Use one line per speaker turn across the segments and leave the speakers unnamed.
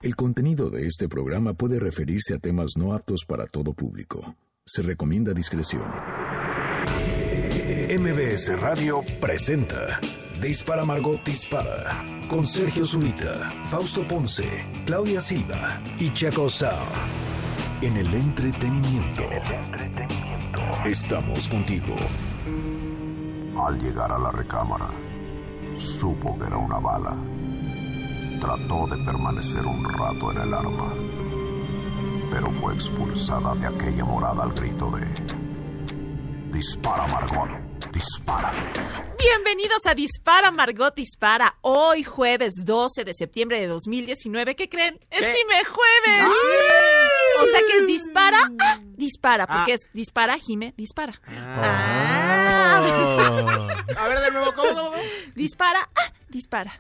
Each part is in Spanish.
El contenido de este programa puede referirse a temas no aptos para todo público. Se recomienda discreción.
MBS Radio presenta Dispara Margot Dispara con Sergio Zurita, Fausto Ponce, Claudia Silva y Chaco Sao. En el entretenimiento. Estamos contigo.
Al llegar a la recámara, supo que era una bala. Trató de permanecer un rato en el arma, pero fue expulsada de aquella morada al grito de: ¡Dispara, Margot! ¡Dispara!
Bienvenidos a Dispara, Margot Dispara. Hoy, jueves 12 de septiembre de 2019. ¿Qué creen? ¡Es Jime Jueves! ¡Ah! O sea que es Dispara, Dispara. Porque es Dispara, Jime, Dispara.
A ver, de nuevo, ¿cómo?
Dispara, Dispara.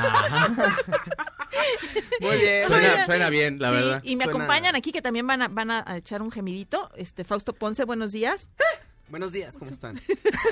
Muy bien.
Suena bien, la verdad.
Y me acompañan aquí que también van a echar un gemidito. Fausto Ponce, buenos días.
Buenos días, ¿cómo están?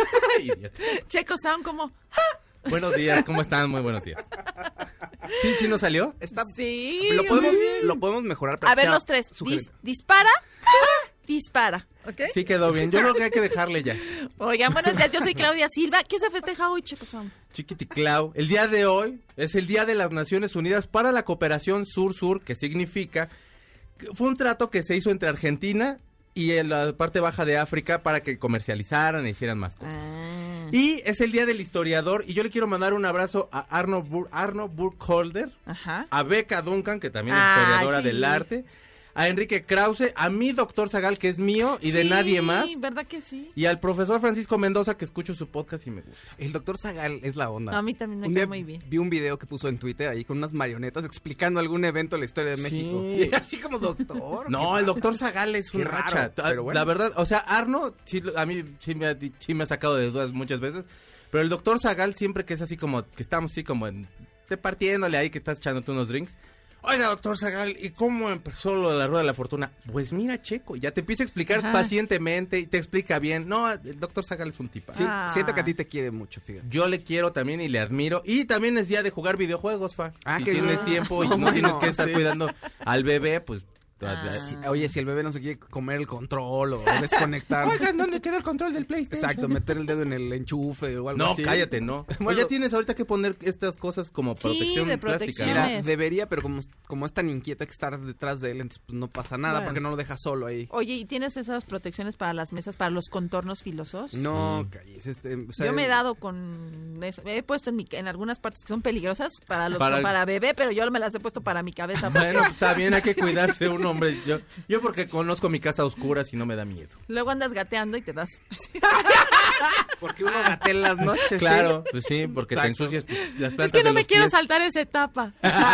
Checo Sound, ¿cómo?
Buenos días, ¿cómo están? Muy buenos días. ¿Sí nos salió?
Sí.
Lo podemos mejorar.
A ver, los tres. Dispara, Dispara. ¿Okay?
Sí quedó bien. Yo creo que hay que dejarle ya.
Oigan, buenos días. Yo soy Claudia Silva. ¿Qué se festeja hoy, Checo Sound?
Chiquiticlau. El día de hoy es el Día de las Naciones Unidas para la Cooperación Sur-Sur, que significa que fue un trato que se hizo entre Argentina y en la parte baja de África para que comercializaran e hicieran más cosas. Y es el día del historiador, y yo le quiero mandar un abrazo a Arno Burkholder, a Becca Duncan, que también es historiadora del arte, a Enrique Krause, a mi doctor Zagal, que es mío y de nadie más.
Sí, ¿verdad que sí?
Y al profesor Francisco Mendoza, que escucho su podcast y me gusta.
El doctor Zagal es la onda.
No, a mí también me cae muy bien.
Vi un video que puso en Twitter ahí con unas marionetas explicando algún evento de la historia de México. Y así como doctor.
No, el doctor Zagal es un racha. Bueno. La verdad, o sea, Arno, sí, a mí sí me ha sacado de dudas muchas veces. Pero el doctor Zagal siempre que es así como, que estamos así como partiéndole ahí, que estás echándote unos drinks. Oiga, doctor Zagal, ¿y cómo empezó lo de la rueda de la fortuna? Pues mira, Checo, ya te empieza a explicar pacientemente y te explica bien. No, el doctor Zagal es un tipo.
Sí, siento que a ti te quiere mucho, fíjate.
Yo le quiero también y le admiro. Y también es día de jugar videojuegos, si tienes tiempo y no tienes que estar cuidando al bebé, pues...
Oye, si el bebé no se quiere comer el control o desconectar.
Oigan, ¿dónde queda el control del PlayStation?
Exacto, meter el dedo en el enchufe o algo así.
No, cállate, no. Bueno, ya tienes ahorita que poner estas cosas como protección
de
plástica.
Mira, debería, pero como es tan inquieto, hay que estar detrás de él, entonces pues no pasa nada porque no lo deja solo ahí.
Oye, ¿y tienes esas protecciones para las mesas, para los contornos filosos?
No, calles,
o sea, yo me he dado con eso. He puesto en algunas partes que son peligrosas para bebé, pero yo me las he puesto para mi cabeza.
Bueno, también hay que cuidarse un hombre. Yo porque conozco mi casa a oscuras y no me da miedo.
Luego andas gateando y te das.
Porque uno gatea en las noches.
Claro, pues sí, porque te ensucias las plantas.
Es que no me quiero
pies.
saltar esa etapa.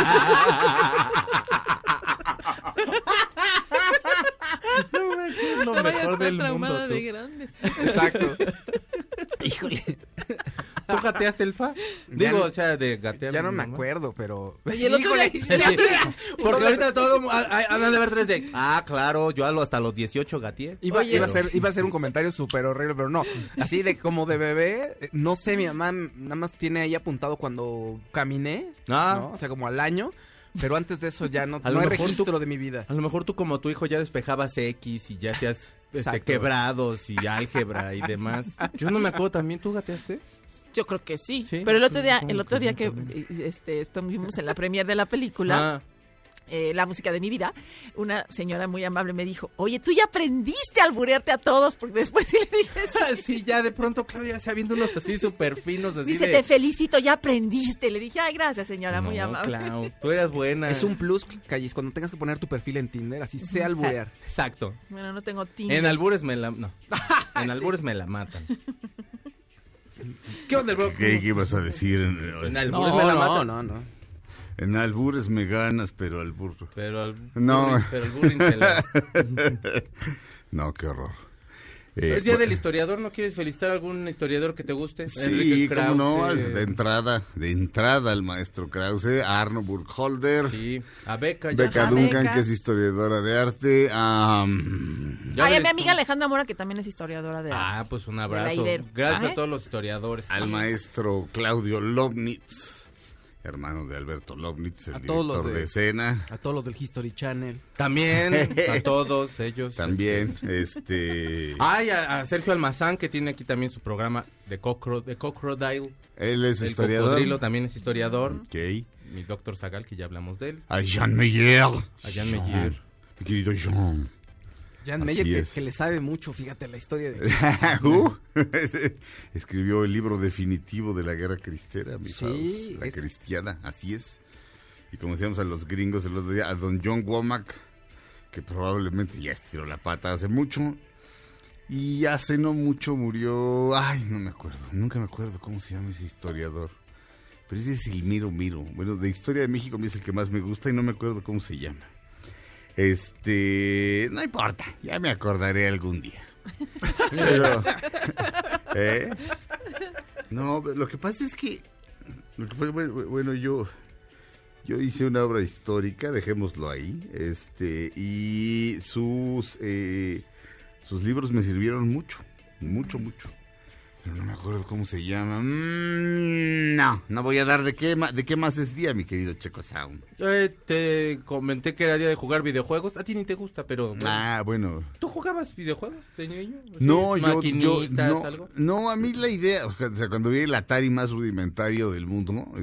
No, es lo mejor del mundo.
De grande.
Exacto. Híjole.
¿Tú gateaste el fa? Digo, o sea, de gatear.
Ya no me acuerdo, pero...
Y el otro
sí. Porque ahorita todo andan de ver 3D. Claro, yo hasta los 18 gateé.
Iba a hacer un comentario súper horrible, pero no. Así de como de bebé, no sé, mi mamá nada más tiene ahí apuntado cuando caminé, ¿no? O sea, como al año. Pero antes de eso ya no hay registro de mi vida.
A lo mejor tú como tu hijo ya despejabas X y ya hacías quebrados y álgebra y demás. Yo no me acuerdo también, ¿tú gateaste?
Yo creo que sí. Pero el otro día que estuvimos en la premier de la película, La música de mi vida, una señora muy amable me dijo: oye, tú ya aprendiste a alburearte a todos, porque después sí le dije
sí, ya de pronto Claudia se viendo unos así súper finos. Así
dice, te felicito, ya aprendiste. Le dije, ay, gracias señora, muy amable.
Clau, tú eras buena.
Es un plus, Callis, cuando tengas que poner tu perfil en Tinder, así sé alburear.
Exacto.
Bueno, no tengo Tinder.
En albures me la matan. ¿Qué onda, bro?
¿Qué ibas a decir?
En albures me la matan.
No.
En albures me ganas, pero al burro.
Pero el
burring se la... No, qué horror.
¿Es día del historiador? ¿No quieres felicitar a algún historiador que te guste?
Sí, cómo no, de entrada al maestro Krause, a Arno Burkholder.
Sí, a Becca
Duncan, que es historiadora de arte.
A mi amiga Alejandra Mora, que también es historiadora de arte.
Pues un abrazo. Gracias a todos los historiadores.
Al maestro Claudio Lovnitz.
hermano de Alberto Lovnitz, el director de escena.
A todos los del History Channel.
También, a todos ellos.
También,
Ay, a Sergio Almazán, que tiene aquí también su programa de Crocodile.
Él es
el
historiador.
Cocodrilo también es historiador.
Ok.
Mi doctor Zagal, que ya hablamos de él.
A Jean Meyer.
A Jean Meyer.
Mi querido Jean.
Jean Meyer, que le sabe mucho, fíjate, la historia de...
Escribió el libro definitivo de la guerra cristera, mi
sí,
la cristiana, así es. Y como decíamos a los gringos el otro día, a don John Womack, que probablemente ya estiró la pata hace mucho, y hace no mucho murió... Ay, no me acuerdo, nunca me acuerdo cómo se llama ese historiador. Pero ese es el Miro. Bueno, de Historia de México a mí es el que más me gusta y no me acuerdo cómo se llama. No importa, ya me acordaré algún día. Pero, no, lo que pasa es que, bueno, yo hice una obra histórica, dejémoslo ahí, y sus libros me sirvieron mucho. Pero no me acuerdo cómo se llama. No voy a dar de qué más es día, mi querido Checo Sound.
Te comenté que era día de jugar videojuegos. A ti ni te gusta, pero...
Bueno.
¿Tú jugabas videojuegos de niño?
No,
¿Maquinitas, algo?
No, a mí la idea, o sea, cuando vi el Atari más rudimentario del mundo, ¿no?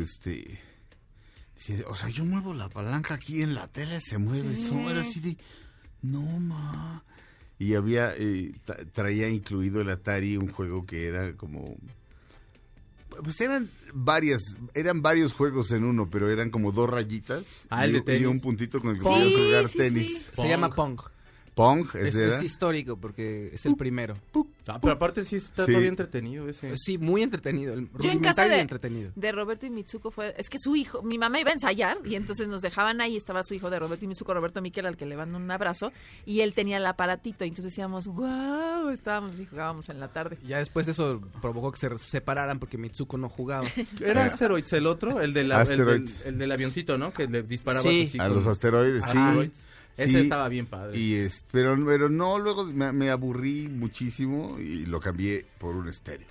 O sea, yo muevo la palanca aquí en la tele, se mueve, eso era así de... No, ma... Y había, traía incluido el Atari un juego que era como... Pues eran varios juegos en uno, pero eran como 2 rayitas.
El de tenis.
Y un puntito con el que podías jugar tenis.
Sí.
Se llama Pong.
Pong,
es histórico porque es el primero.
Pero aparte sí está todavía entretenido ese.
Sí, muy entretenido.
Yo en casa
entretenido.
de Roberto y Mitsuko es que su hijo, mi mamá iba a ensayar y entonces nos dejaban ahí, estaba su hijo de Roberto y Mitsuko, Roberto Miquel, al que le mando un abrazo, y él tenía el aparatito y entonces decíamos, wow, estábamos y jugábamos en la tarde.
Ya después eso provocó que se separaran porque Mitsuko no jugaba.
¿Era Asteroids el otro? El del avioncito, ¿no? Que le disparabas así
a los asteroides, sí.
Ese estaba bien padre.
Pero no, luego me aburrí muchísimo y lo cambié por un estéreo.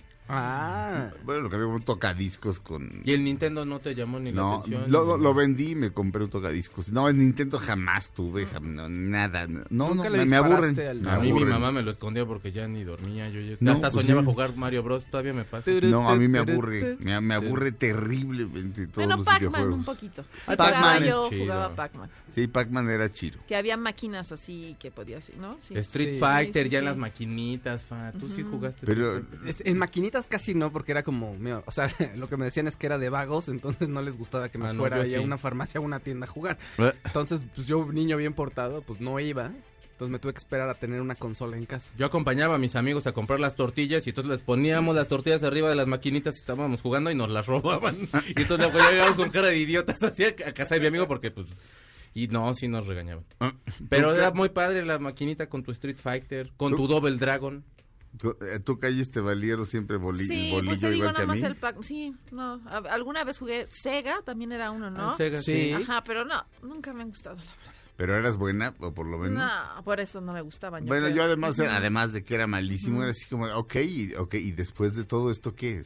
Bueno, lo cambié por un tocadiscos con...
¿Y el Nintendo no te llamó ni la atención?
Lo vendí y me compré un tocadiscos. No, el Nintendo jamás tuve, nada. No, me aburren.
A mí mi mamá me lo escondía porque ya ni dormía. Yo hasta soñaba jugar Mario Bros. Todavía me pasa.
No, a mí me aburre. Me aburre terriblemente todos los videojuegos.
Pac-Man un poquito.
Pac-Man
yo jugaba Pac-Man.
Sí, Pac-Man era chido.
Que había máquinas así que podías, ¿no? Sí.
Street Fighter, ya en las maquinitas, Tú sí jugaste.
Pero
en maquinitas casi no, porque era como, o sea, lo que me decían es que era de vagos, entonces no les gustaba que me fuera a una farmacia o una tienda a jugar. Entonces, pues yo, niño bien portado, pues no iba. Entonces me tuve que esperar a tener una consola en casa.
Yo acompañaba a mis amigos a comprar las tortillas y entonces les poníamos las tortillas arriba de las maquinitas y estábamos jugando y nos las robaban. Y entonces ya llegamos con cara de idiotas así a casa de mi amigo porque pues... Y no, sí nos regañaban. Pero era muy padre la maquinita con tu Street Fighter, con tu Double Dragon.
¿Tú caíste valiero siempre bolillo
pues te digo,
igual que a mí?
Sí, no. Alguna vez jugué Sega, también era uno, ¿no?
Sega, sí.
Ajá, pero no, nunca me han gustado, la verdad.
¿Pero eras buena, o por lo menos?
No, por eso no me gustaban.
Bueno, yo además de que era malísimo, era así como, ok, y después de todo esto, ¿qué?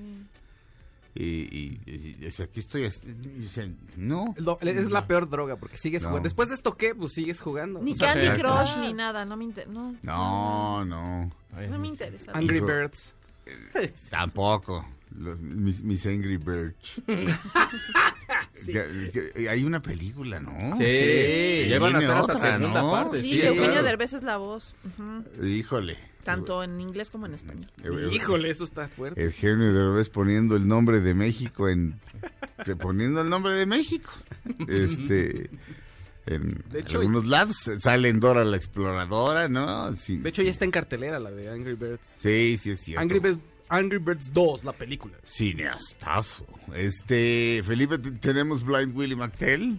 Y aquí estoy, no.
Es la peor droga, porque sigues jugando. Después de esto, ¿qué? Pues sigues jugando.
Ni Candy Crush, ni nada, no me interesa.
No
me interesa.
Angry Birds.
Tampoco. Mis Angry Birds. Hay una película, ¿no?
Sí. Ya van a hacer hasta segunda parte.
Sí, Eugenio Derbez es la voz.
Híjole.
Tanto en inglés como en español.
Híjole, eso está fuerte.
Eugenio Derbez poniendo el nombre de México poniendo el nombre de México. En algunos lados sale en Dora la Exploradora, ¿no? Sí,
de hecho, ya está en cartelera la de Angry Birds.
Sí, es cierto.
Angry Birds 2, la película.
Cineastazo. Felipe, tenemos Blind Willie McTell.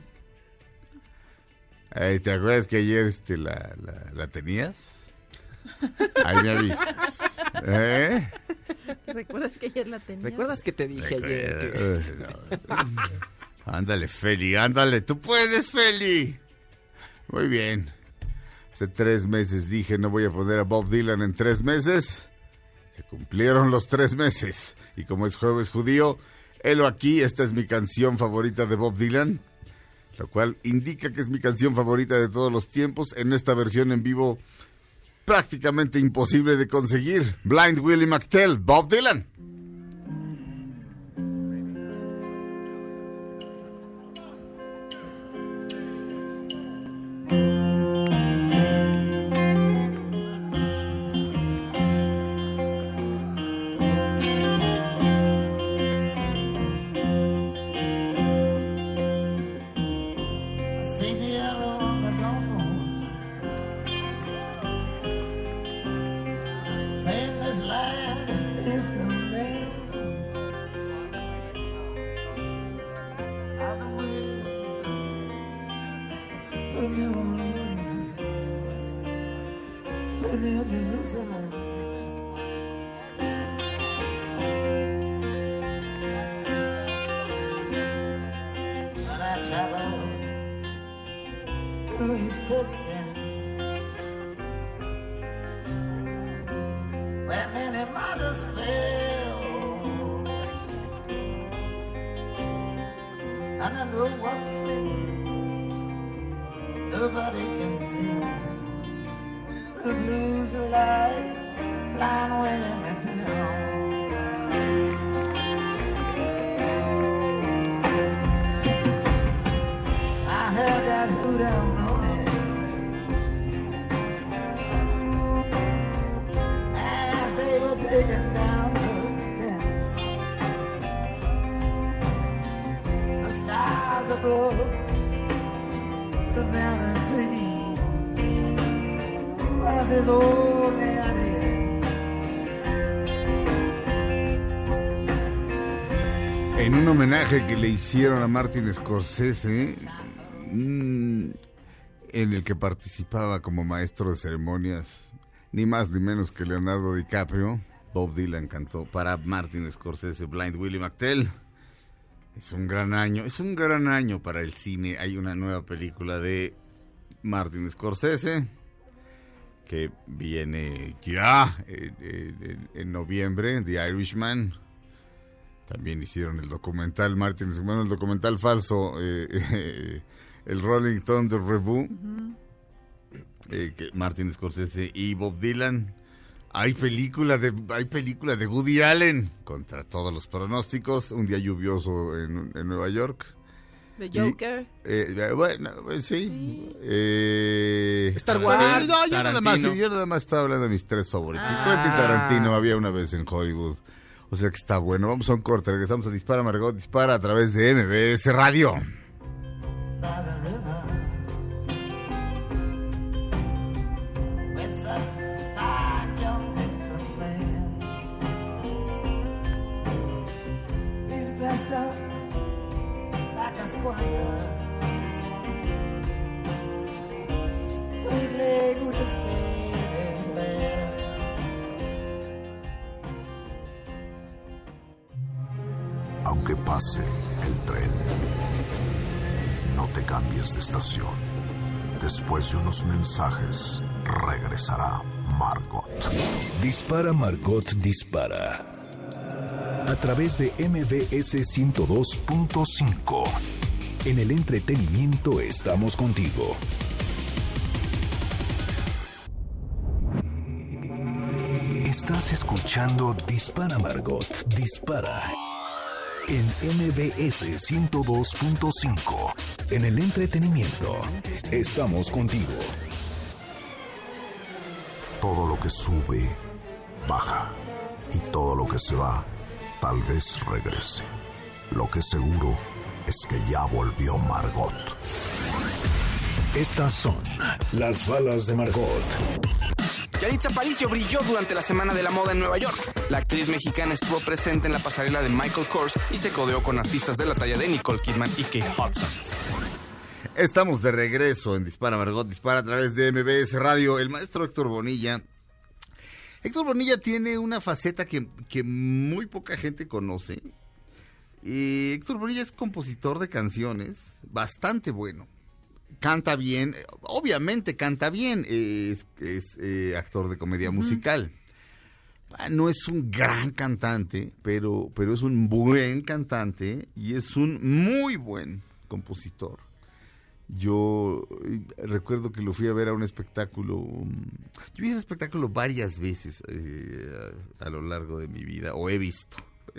¿Te acuerdas que ayer la tenías? Ahí me avisas.
¿Recuerdas que ayer la tenías?
¿Recuerdas que te dije ayer que...
Ándale, Feli, ándale. ¡Tú puedes, Feli! Muy bien. Hace 3 meses dije no voy a poner a Bob Dylan en 3 meses. Se cumplieron los 3 meses. Y como es jueves judío, Helo aquí, esta es mi canción favorita de Bob Dylan, lo cual indica que es mi canción favorita de todos los tiempos, en esta versión en vivo prácticamente imposible de conseguir. Blind Willie McTell, Bob Dylan. En un homenaje que le hicieron a Martin Scorsese, en el que participaba como maestro de ceremonias, ni más ni menos que Leonardo DiCaprio, Bob Dylan cantó para Martin Scorsese Blind Willie McTell. Es un gran año para el cine. Hay una nueva película de Martin Scorsese que viene ya en noviembre, The Irishman. También hicieron el documental el documental falso, el Rolling Thunder Revue, que Martin Scorsese y Bob Dylan. Hay película de Woody Allen, contra todos los pronósticos, un día lluvioso en Nueva York.
¿De Joker?
Bueno, sí.
Star Wars.
No, yo nada más estaba hablando de mis tres favoritos. Quentin Tarantino, Había una vez en Hollywood. O sea que está bueno. Vamos a un corte, regresamos a Dispara Margot Dispara a través de MBS Radio.
Aunque pase el tren, no te cambies de estación. Después de unos mensajes, regresará Margot.
Dispara Margot Dispara. A través de MBS 102.5. En el entretenimiento estamos contigo. Estás escuchando Dispara Margot Dispara. En MBS 102.5. En el entretenimiento estamos contigo.
Todo lo que sube, baja. Y todo lo que se va, tal vez regrese. Lo que seguro es que ya volvió Margot.
Estas son las balas de Margot.
Yalitza Aparicio brilló durante la Semana de la Moda en Nueva York. La actriz mexicana estuvo presente en la pasarela de Michael Kors y se codeó con artistas de la talla de Nicole Kidman y Kate Hudson.
Estamos de regreso en Dispara Margot Dispara a través de MBS Radio. El maestro Héctor Bonilla. Héctor Bonilla tiene una faceta que muy poca gente conoce. Héctor Bonilla es compositor de canciones, bastante bueno. Canta bien, obviamente canta bien, es actor de comedia musical. no es un gran cantante, pero es un buen cantante y es un muy buen compositor. Yo recuerdo que lo fui a ver a un espectáculo. Yo vi ese espectáculo varias veces a lo largo de mi vida, o he visto.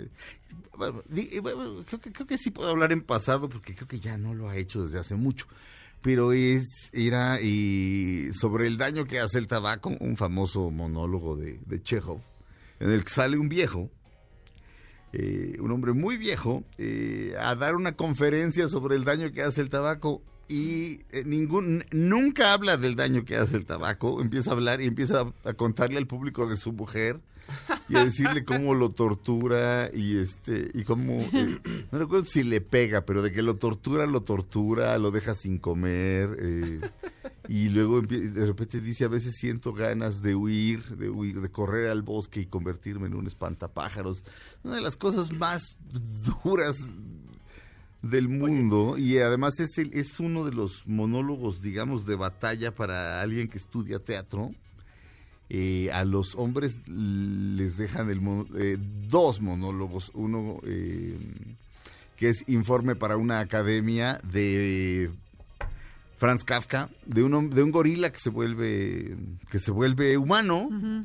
Creo que sí puedo hablar en pasado, porque creo que ya no lo ha hecho desde hace mucho. Pero era sobre el daño que hace el tabaco, un famoso monólogo de Chekhov, en el que sale un viejo, un hombre muy viejo, a dar una conferencia sobre el daño que hace el tabaco. Y nunca habla del daño que hace el tabaco. Empieza a hablar y empieza a contarle al público de su mujer y a decirle cómo lo tortura y cómo, no recuerdo si le pega, pero de que lo tortura, lo deja sin comer, y luego de repente dice: a veces siento ganas de huir, de correr al bosque y convertirme en un espantapájaros. Una de las cosas más duras del mundo. Y además es uno de los monólogos, digamos, de batalla para alguien que estudia teatro. A los hombres les dejan dos monólogos, uno que es Informe para una academia, de Franz Kafka, de un gorila que se vuelve humano. Uh-huh.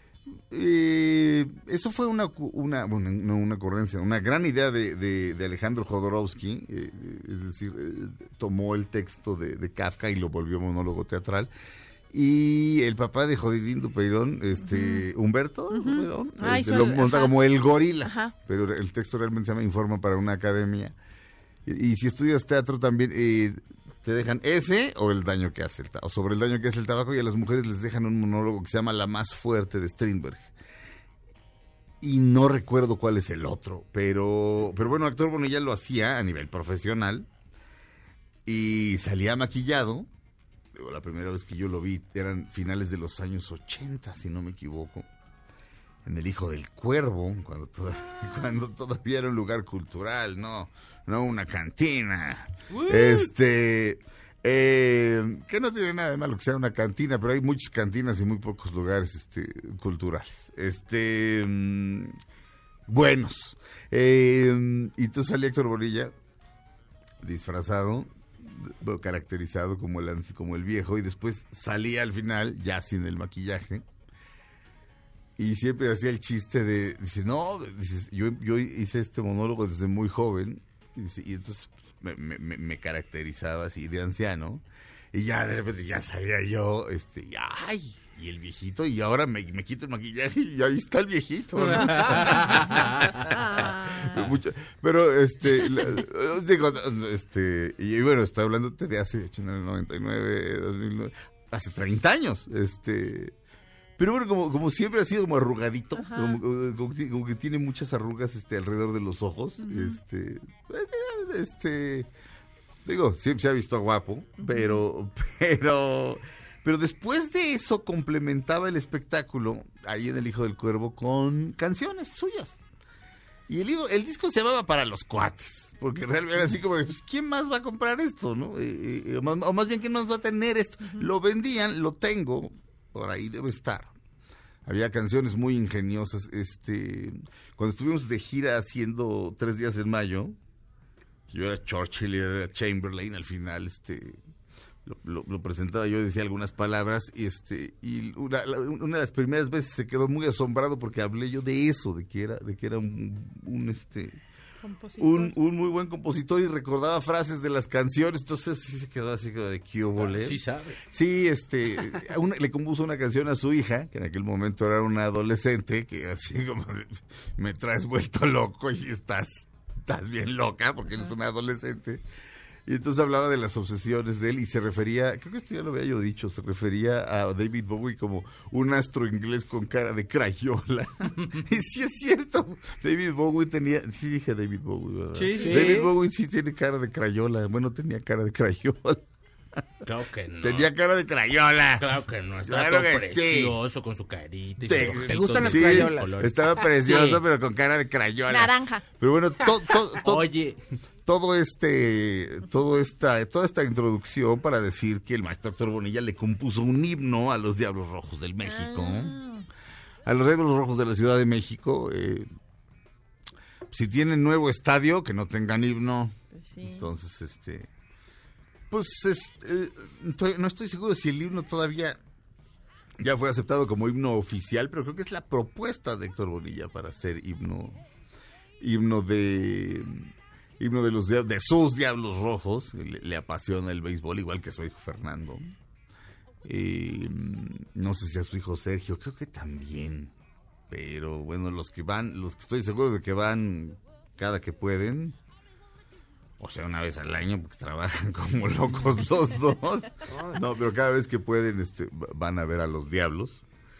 Eso fue una ocurrencia, una gran idea de Alejandro Jodorowsky, es decir, tomó el texto de Kafka y lo volvió monólogo teatral. Y el papá de Jodidín Dupeirón, Humberto Dupeirón, lo monta como el gorila. Ajá. Pero el texto realmente se llama Informa para una academia. Y si estudias teatro también te dejan ese o el daño que hace o sobre el daño que hace el tabaco, y a las mujeres les dejan un monólogo que se llama La más fuerte, de Strindberg. Y no recuerdo cuál es el otro, pero bueno, Héctor Bonilla lo hacía a nivel profesional y salía maquillado. La primera vez que yo lo vi eran finales de los años 80, si no me equivoco, en El Hijo del Cuervo, cuando todavía era un lugar cultural, no una cantina. Que no tiene nada de malo que sea una cantina, pero hay muchas cantinas y muy pocos lugares culturales. Buenos. Y entonces salía Héctor Bonilla disfrazado, caracterizado como el viejo, y después salía al final ya sin el maquillaje y siempre hacía el chiste dice, yo hice este monólogo desde muy joven, y entonces me caracterizaba así de anciano, y ya de repente ya salía yo, y el viejito, y ahora me quito el maquillaje y ahí está el viejito, ¿no? Pero y bueno, estoy hablando de hace 99, 2009, hace 30 años, pero bueno, como siempre ha sido como arrugadito, como que tiene muchas arrugas alrededor de los ojos. Uh-huh. Siempre se ha visto guapo, uh-huh. pero después de eso complementaba el espectáculo ahí en El Hijo del Cuervo con canciones suyas. Y el disco se llamaba Para los Cuates, porque realmente era así como de, pues, ¿quién más va a comprar esto, no? O más bien, ¿quién más va a tener esto? Uh-huh. Lo vendían, lo tengo, por ahí debe estar. Había canciones muy ingeniosas. Cuando estuvimos de gira haciendo 3 días en mayo, yo era Churchill y era Chamberlain, al final lo presentaba yo, decía algunas palabras, y una de las primeras veces se quedó muy asombrado porque hablé yo de eso, de que era un muy buen compositor y recordaba frases de las canciones. Entonces sí se quedó así como de ¿qué obole?
Sí sabe.
Sí, le compuso una canción a su hija, que en aquel momento era una adolescente, que así como me traes vuelto loco y estás bien loca porque eres una adolescente. Y entonces hablaba de las obsesiones de él y se refería, creo que esto ya lo había yo dicho, se refería a David Bowie como un astro inglés con cara de crayola. Y sí es cierto, David Bowie sí dije David Bowie, ¿verdad? Sí. David Bowie sí tiene cara de crayola, bueno, tenía cara de crayola.
Claro que no.
Tenía cara de crayola.
Claro que no, estaba todo precioso con su carita. Y
¿Te gustan las crayolas?
Estaba precioso, pero con cara de crayola.
Naranja.
Pero bueno,
Oye,
toda esta introducción para decir que el maestro Héctor Bonilla le compuso un himno a los Diablos Rojos del México. a los Diablos Rojos de la Ciudad de México. Si tienen nuevo estadio, que no tengan himno. Sí. Entonces, no estoy seguro si el himno todavía ya fue aceptado como himno oficial, pero creo que es la propuesta de Héctor Bonilla para hacer himno de sus Diablos Rojos. Le apasiona el béisbol, igual que su hijo Fernando. No sé si a su hijo Sergio, creo que también. Pero bueno, los que estoy seguro de que van cada que pueden, o sea, una vez al año, porque trabajan como locos los dos. No, pero cada vez que pueden, van a ver a los Diablos.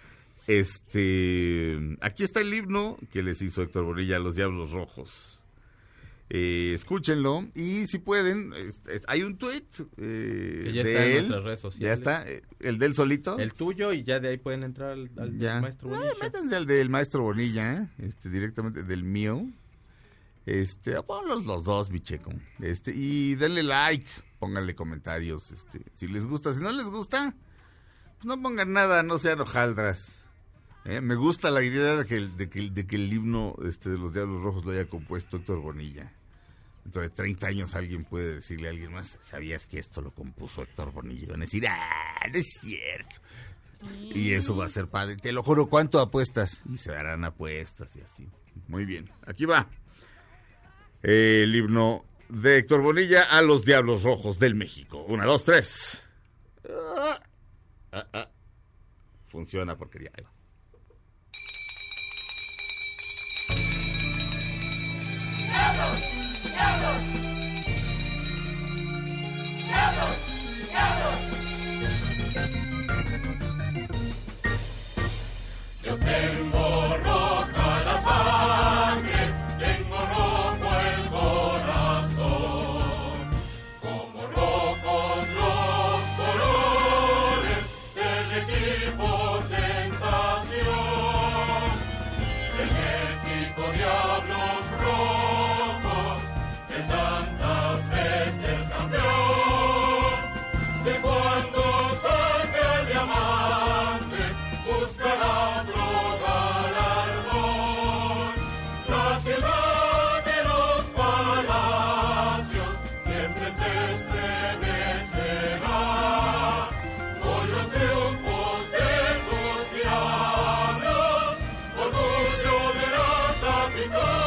Aquí está el himno que les hizo Héctor Bonilla a los Diablos Rojos. Escúchenlo, y si pueden, hay un tweet
que ya está en nuestras redes sociales.
Ya está, el del solito.
El tuyo, y ya de ahí pueden entrar al del Maestro Bonilla.
Métanse al del Maestro Bonilla, directamente del mío. Ponlos los dos, bicheco. Y denle like, pónganle comentarios, si les gusta. Si no les gusta, pues no pongan nada, no sean hojaldras. Me gusta la idea de que el himno de los Diablos Rojos lo haya compuesto Héctor Bonilla. Dentro de 30 años alguien puede decirle a alguien más, ¿sabías que esto lo compuso Héctor Bonilla? Y van a decir, no es cierto. Y eso va a ser padre. Te lo juro, ¿cuánto apuestas? Y se darán apuestas y así. Muy bien, aquí va. El himno de Héctor Bonilla a los Diablos Rojos del México. 1, 2, 3. Funciona, porquería. Ahí va.
¡Diablos! ¡Diablos! ¡Diablos! ¡Diablos! Yo tengo roja la sangre, tengo rojo el corazón, como rojos los colores del equipo sensación, el México Diablos Rojos, que tantas veces campeón, de cuando salga el diamante, buscará otro galardón. La ciudad de los palacios siempre se estremecerá por los triunfos de sus diablos, orgullo de la capital.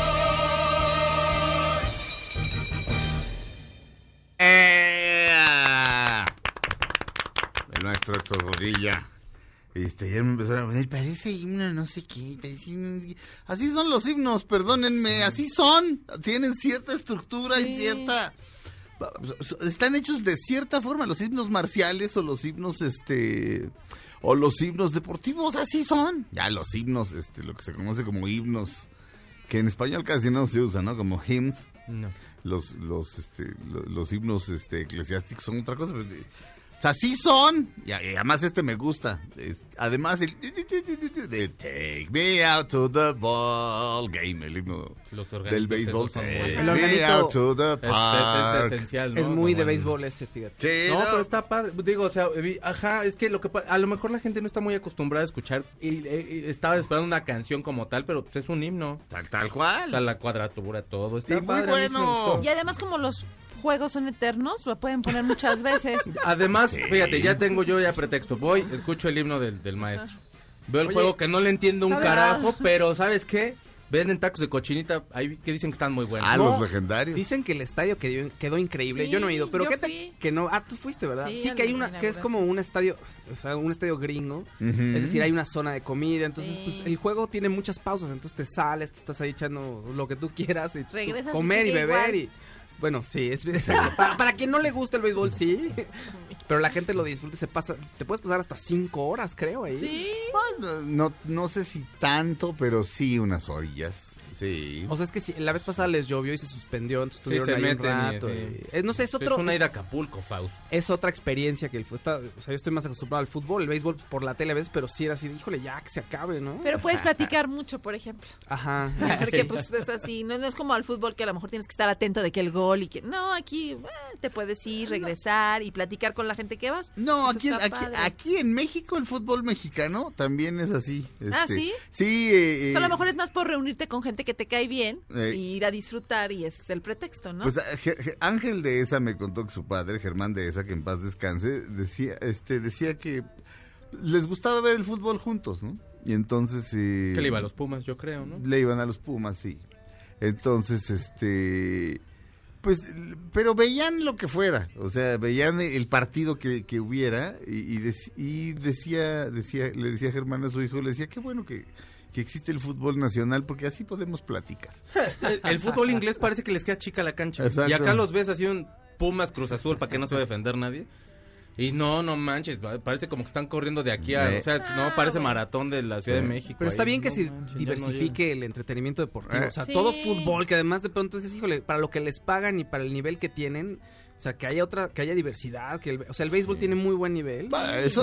El maestro Héctor Bonilla. Ya me empezaron a poner, parece himno, no sé qué, parece himno. Así son los himnos, perdónenme, así son. Tienen cierta estructura y cierta... Están hechos de cierta forma, los himnos marciales o los himnos, o los himnos deportivos, así son. Ya los himnos, lo que se conoce como himnos, que en español casi no se usa, ¿no? Como hymns.
No.
Los himnos eclesiásticos son otra cosa, pero... O sea, sí son. Y además me gusta. Además el de Take Me Out to the Ball Game, el himno del béisbol.
El organito
es esencial, ¿no?
Es muy de béisbol ese, fíjate.
Sí, pero está padre. Digo, o sea, es que a lo mejor la gente no está muy acostumbrada a escuchar y estaba esperando una canción como tal, pero pues es un himno.
Tal cual.
O sea, la cuadratura, todo. Está
muy bueno.
Y además como los juegos son eternos, lo pueden poner muchas veces.
Además, fíjate, ya tengo yo pretexto. Voy, escucho el himno del maestro. Veo el juego que no le entiendo un carajo, pero ¿sabes qué? Venden tacos de cochinita ahí que dicen que están muy buenos.
Los legendarios.
Dicen que el estadio quedó increíble.
Sí,
yo no he ido, pero que no. Tú fuiste, ¿verdad?
Sí,
que hay que es como un estadio, o sea, un estadio gringo. Uh-huh. Es decir, hay una zona de comida, entonces pues el juego tiene muchas pausas, entonces te sales, te estás ahí echando lo que tú quieras y comer y beber y bueno, sí, para quien no le gusta el béisbol, sí, pero la gente lo disfruta, te puedes pasar hasta 5 horas, creo, ahí.
Sí.
Bueno, no sé si tanto, pero sí unas orillas. Sí.
O sea, es que la vez pasada les llovió y se suspendió, entonces estuvieron ahí un rato. No sé, es
una ida a Acapulco, Faust.
Es otra experiencia que o sea, yo estoy más acostumbrado al fútbol, el béisbol por la tele a veces, pero sí era así, híjole, ya que se acabe, ¿no?
Pero puedes platicar mucho, por ejemplo.
Ajá.
Porque pues es así, no es como al fútbol que a lo mejor tienes que estar atento de que el gol y que... No, aquí te puedes ir, regresar y platicar con la gente que vas.
No, aquí en México el fútbol mexicano también es así.
¿Sí?
Sí.
O sea, a lo mejor es más por reunirte con gente que te cae bien y ir a disfrutar y es el pretexto, ¿no?
Pues Ángel de Esa me contó que su padre, Germán de Esa, que en paz descanse, decía que les gustaba ver el fútbol juntos, ¿no? Y entonces...
que le iban a los Pumas, yo creo, ¿no?
Le iban a los Pumas, sí. Entonces, pues, pero veían lo que fuera, o sea, veían el partido que hubiera y le decía Germán a su hijo, le decía, qué bueno que existe el fútbol nacional porque así podemos platicar.
El fútbol inglés parece que les queda chica la cancha. Exacto. Y acá los ves así un Pumas Cruz Azul para que no se va a defender nadie. Y no manches, parece como que están corriendo de aquí a... O sea, no, parece maratón de la Ciudad de México.
Pero está bien que se diversifique el entretenimiento deportivo. O sea, todo fútbol, que además de pronto dices, híjole, para lo que les pagan y para el nivel que tienen... O sea, que haya diversidad, o sea, el béisbol tiene muy buen nivel.
Eso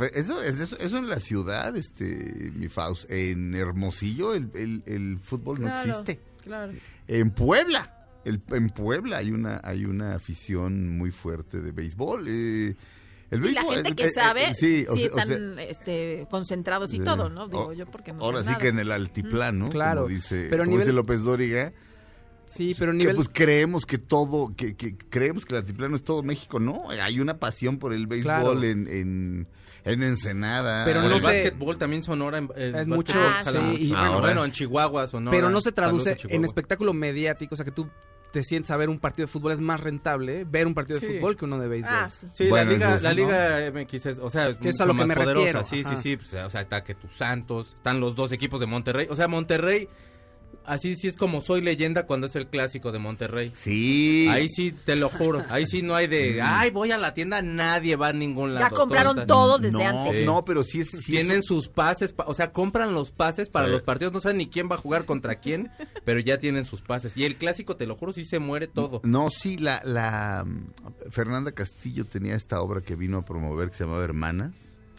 en la ciudad, mi Faust, en Hermosillo el fútbol no existe.
Claro.
En Puebla hay una afición muy fuerte de béisbol.
La gente que sabe, están concentrados y todo, ¿no? Digo yo porque no
ahora
sé
sí
nada.
que en el altiplano, ¿no?
Claro.
Como dice López Dóriga.
Sí, pero
que pues creemos que creemos que el altiplano es todo México, no, hay una pasión por el béisbol en Ensenada.
Pero el básquetbol también Sonora
es mucho,
bueno, en Chihuahua, Sonora.
Pero no se traduce en espectáculo mediático, o sea que tú te sientes a ver un partido de fútbol, es más rentable ver un partido de fútbol que uno de béisbol.
Sí, bueno, la Liga MX es, o sea, es
mucho más poderosa.
Sí, o sea, está que tus Santos, están los dos equipos de Monterrey, o sea, Monterrey así sí es como Soy Leyenda cuando es el clásico de Monterrey.
Sí.
Ahí sí, te lo juro. Ahí sí no hay de, voy a la tienda, nadie va a ningún lado.
Ya compraron todo desde antes.
No, pero sí
tienen sus pases, o sea, compran los pases para los partidos. No saben ni quién va a jugar contra quién, pero ya tienen sus pases. Y el clásico, te lo juro, sí se muere todo.
No, sí, la Fernanda Castillo tenía esta obra que vino a promover que se llamaba Hermanas.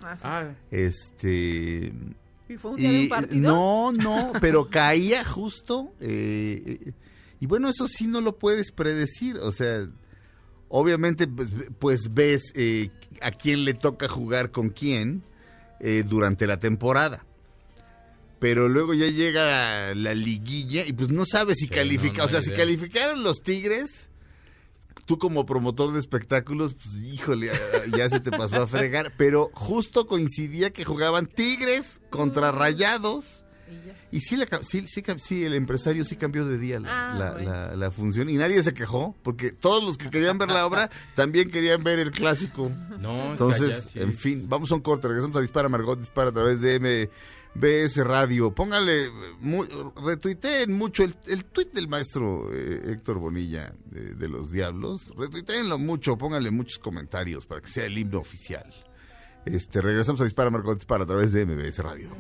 ¿Y fue un día de un partido?
No, pero caía justo, y bueno, eso sí no lo puedes predecir, o sea, obviamente pues ves a quién le toca jugar con quién durante la temporada, pero luego ya llega la liguilla y pues no sabes si califica, o sea, si calificaron los Tigres... Tú como promotor de espectáculos, pues híjole, ya se te pasó a fregar, pero justo coincidía que jugaban Tigres contra Rayados y sí, el empresario sí cambió de día la función y nadie se quejó, porque todos los que querían ver la obra también querían ver el clásico. Entonces, en fin, vamos a un corte, regresamos a Dispara Margot, Dispara a través de MBS Radio. Póngale, retuiteen mucho el tuit del maestro Héctor Bonilla de Los Diablos. Retuiteenlo mucho, póngale muchos comentarios para que sea el himno oficial. Regresamos a Dispara Margot, Dispara a través de MBS Radio.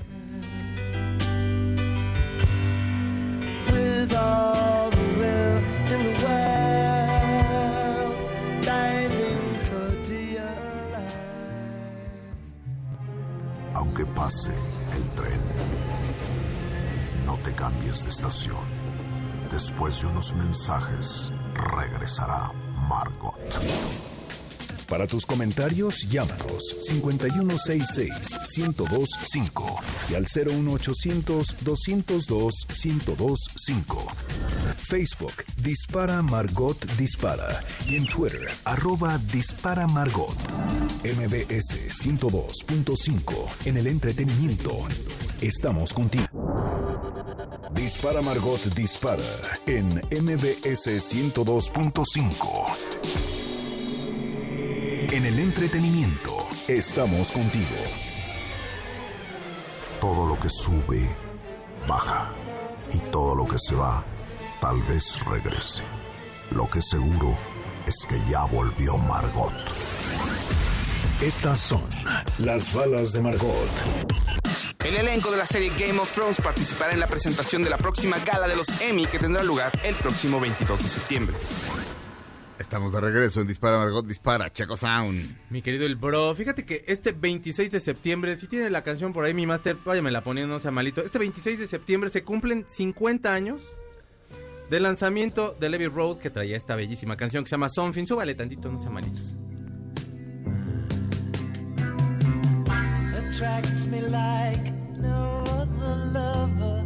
With all the will in the world, diving for dear life.
Aunque pase el tren, no te cambies de estación. Después de unos mensajes, regresará Margot.
Para tus comentarios, llámanos 5166-1025 y al 01800-202-1025. Facebook, Dispara Margot Dispara. Y en Twitter, @Dispara Margot. MBS 102.5. En el entretenimiento, estamos contigo. Dispara Margot Dispara. En MBS 102.5. En el entretenimiento, estamos contigo.
Todo lo que sube, baja. Y todo lo que se va, tal vez regrese. Lo que seguro es que ya volvió Margot.
Estas son las balas de Margot.
El elenco de la serie Game of Thrones participará en la presentación de la próxima gala de los Emmy que tendrá lugar el próximo 22 de septiembre.
Estamos de regreso en Dispara Margot Dispara, Chaco Sound.
Mi querido El Bro, fíjate que este 26 de septiembre, si tiene la canción por ahí mi máster, váyamela poniendo, no sea malito. Este 26 de septiembre se cumplen 50 años del lanzamiento de Abbey Road, que traía esta bellísima canción que se llama Something. Súbale tantito, no sea malito.
Attracts me like no other lover.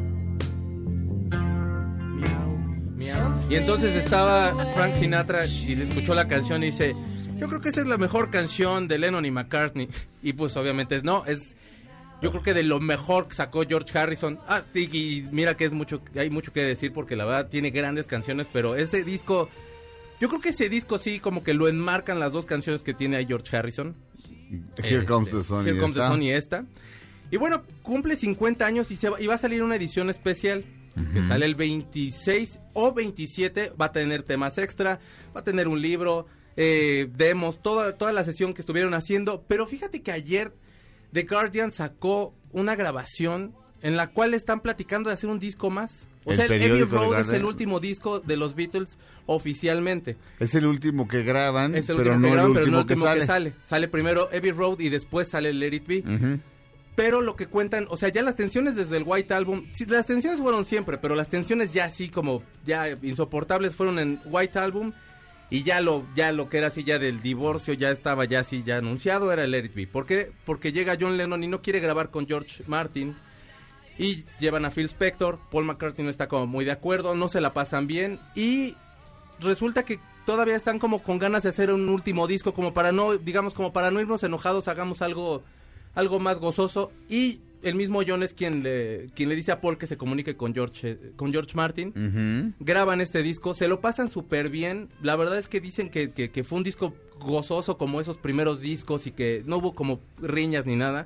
Y entonces estaba Frank Sinatra y le escuchó la canción y dice, yo creo que esa es la mejor canción de Lennon y McCartney. Y pues obviamente no, yo creo que de lo mejor que sacó George Harrison. Y mira que hay mucho que decir porque la verdad tiene grandes canciones, pero ese disco, yo creo que ese disco sí como que lo enmarcan las dos canciones que tiene ahí George Harrison.
Here Comes the Sun
y esta. Y bueno, cumple 50 años y va a salir una edición especial. Que sale el 26 o 27, va a tener temas extra, va a tener un libro, demos, toda la sesión que estuvieron haciendo. Pero fíjate que ayer The Guardian sacó una grabación en la cual están platicando de hacer un disco más. O sea, el Abbey Road es el último disco de los Beatles oficialmente.
Es el último que graban,
es el último que no el último que sale. Sale primero Abbey Road y después sale Let It Be. Pero lo que cuentan, o sea, ya las tensiones desde el White Album, sí, las tensiones fueron siempre, pero las tensiones ya así como, ya insoportables fueron en White Album, y ya lo que era así ya del divorcio ya estaba ya así ya anunciado, era el Let It Be. ¿Por qué? Porque llega John Lennon y no quiere grabar con George Martin, y llevan a Phil Spector, Paul McCartney no está como muy de acuerdo, no se la pasan bien, y resulta que todavía están como con ganas de hacer un último disco, como para no, digamos, como para no irnos enojados, hagamos algo más gozoso, y el mismo John es quien le dice a Paul que se comunique con George Martin. Graban este disco, se lo pasan súper bien. La verdad es que dicen que fue un disco gozoso como esos primeros discos y que no hubo como riñas ni nada.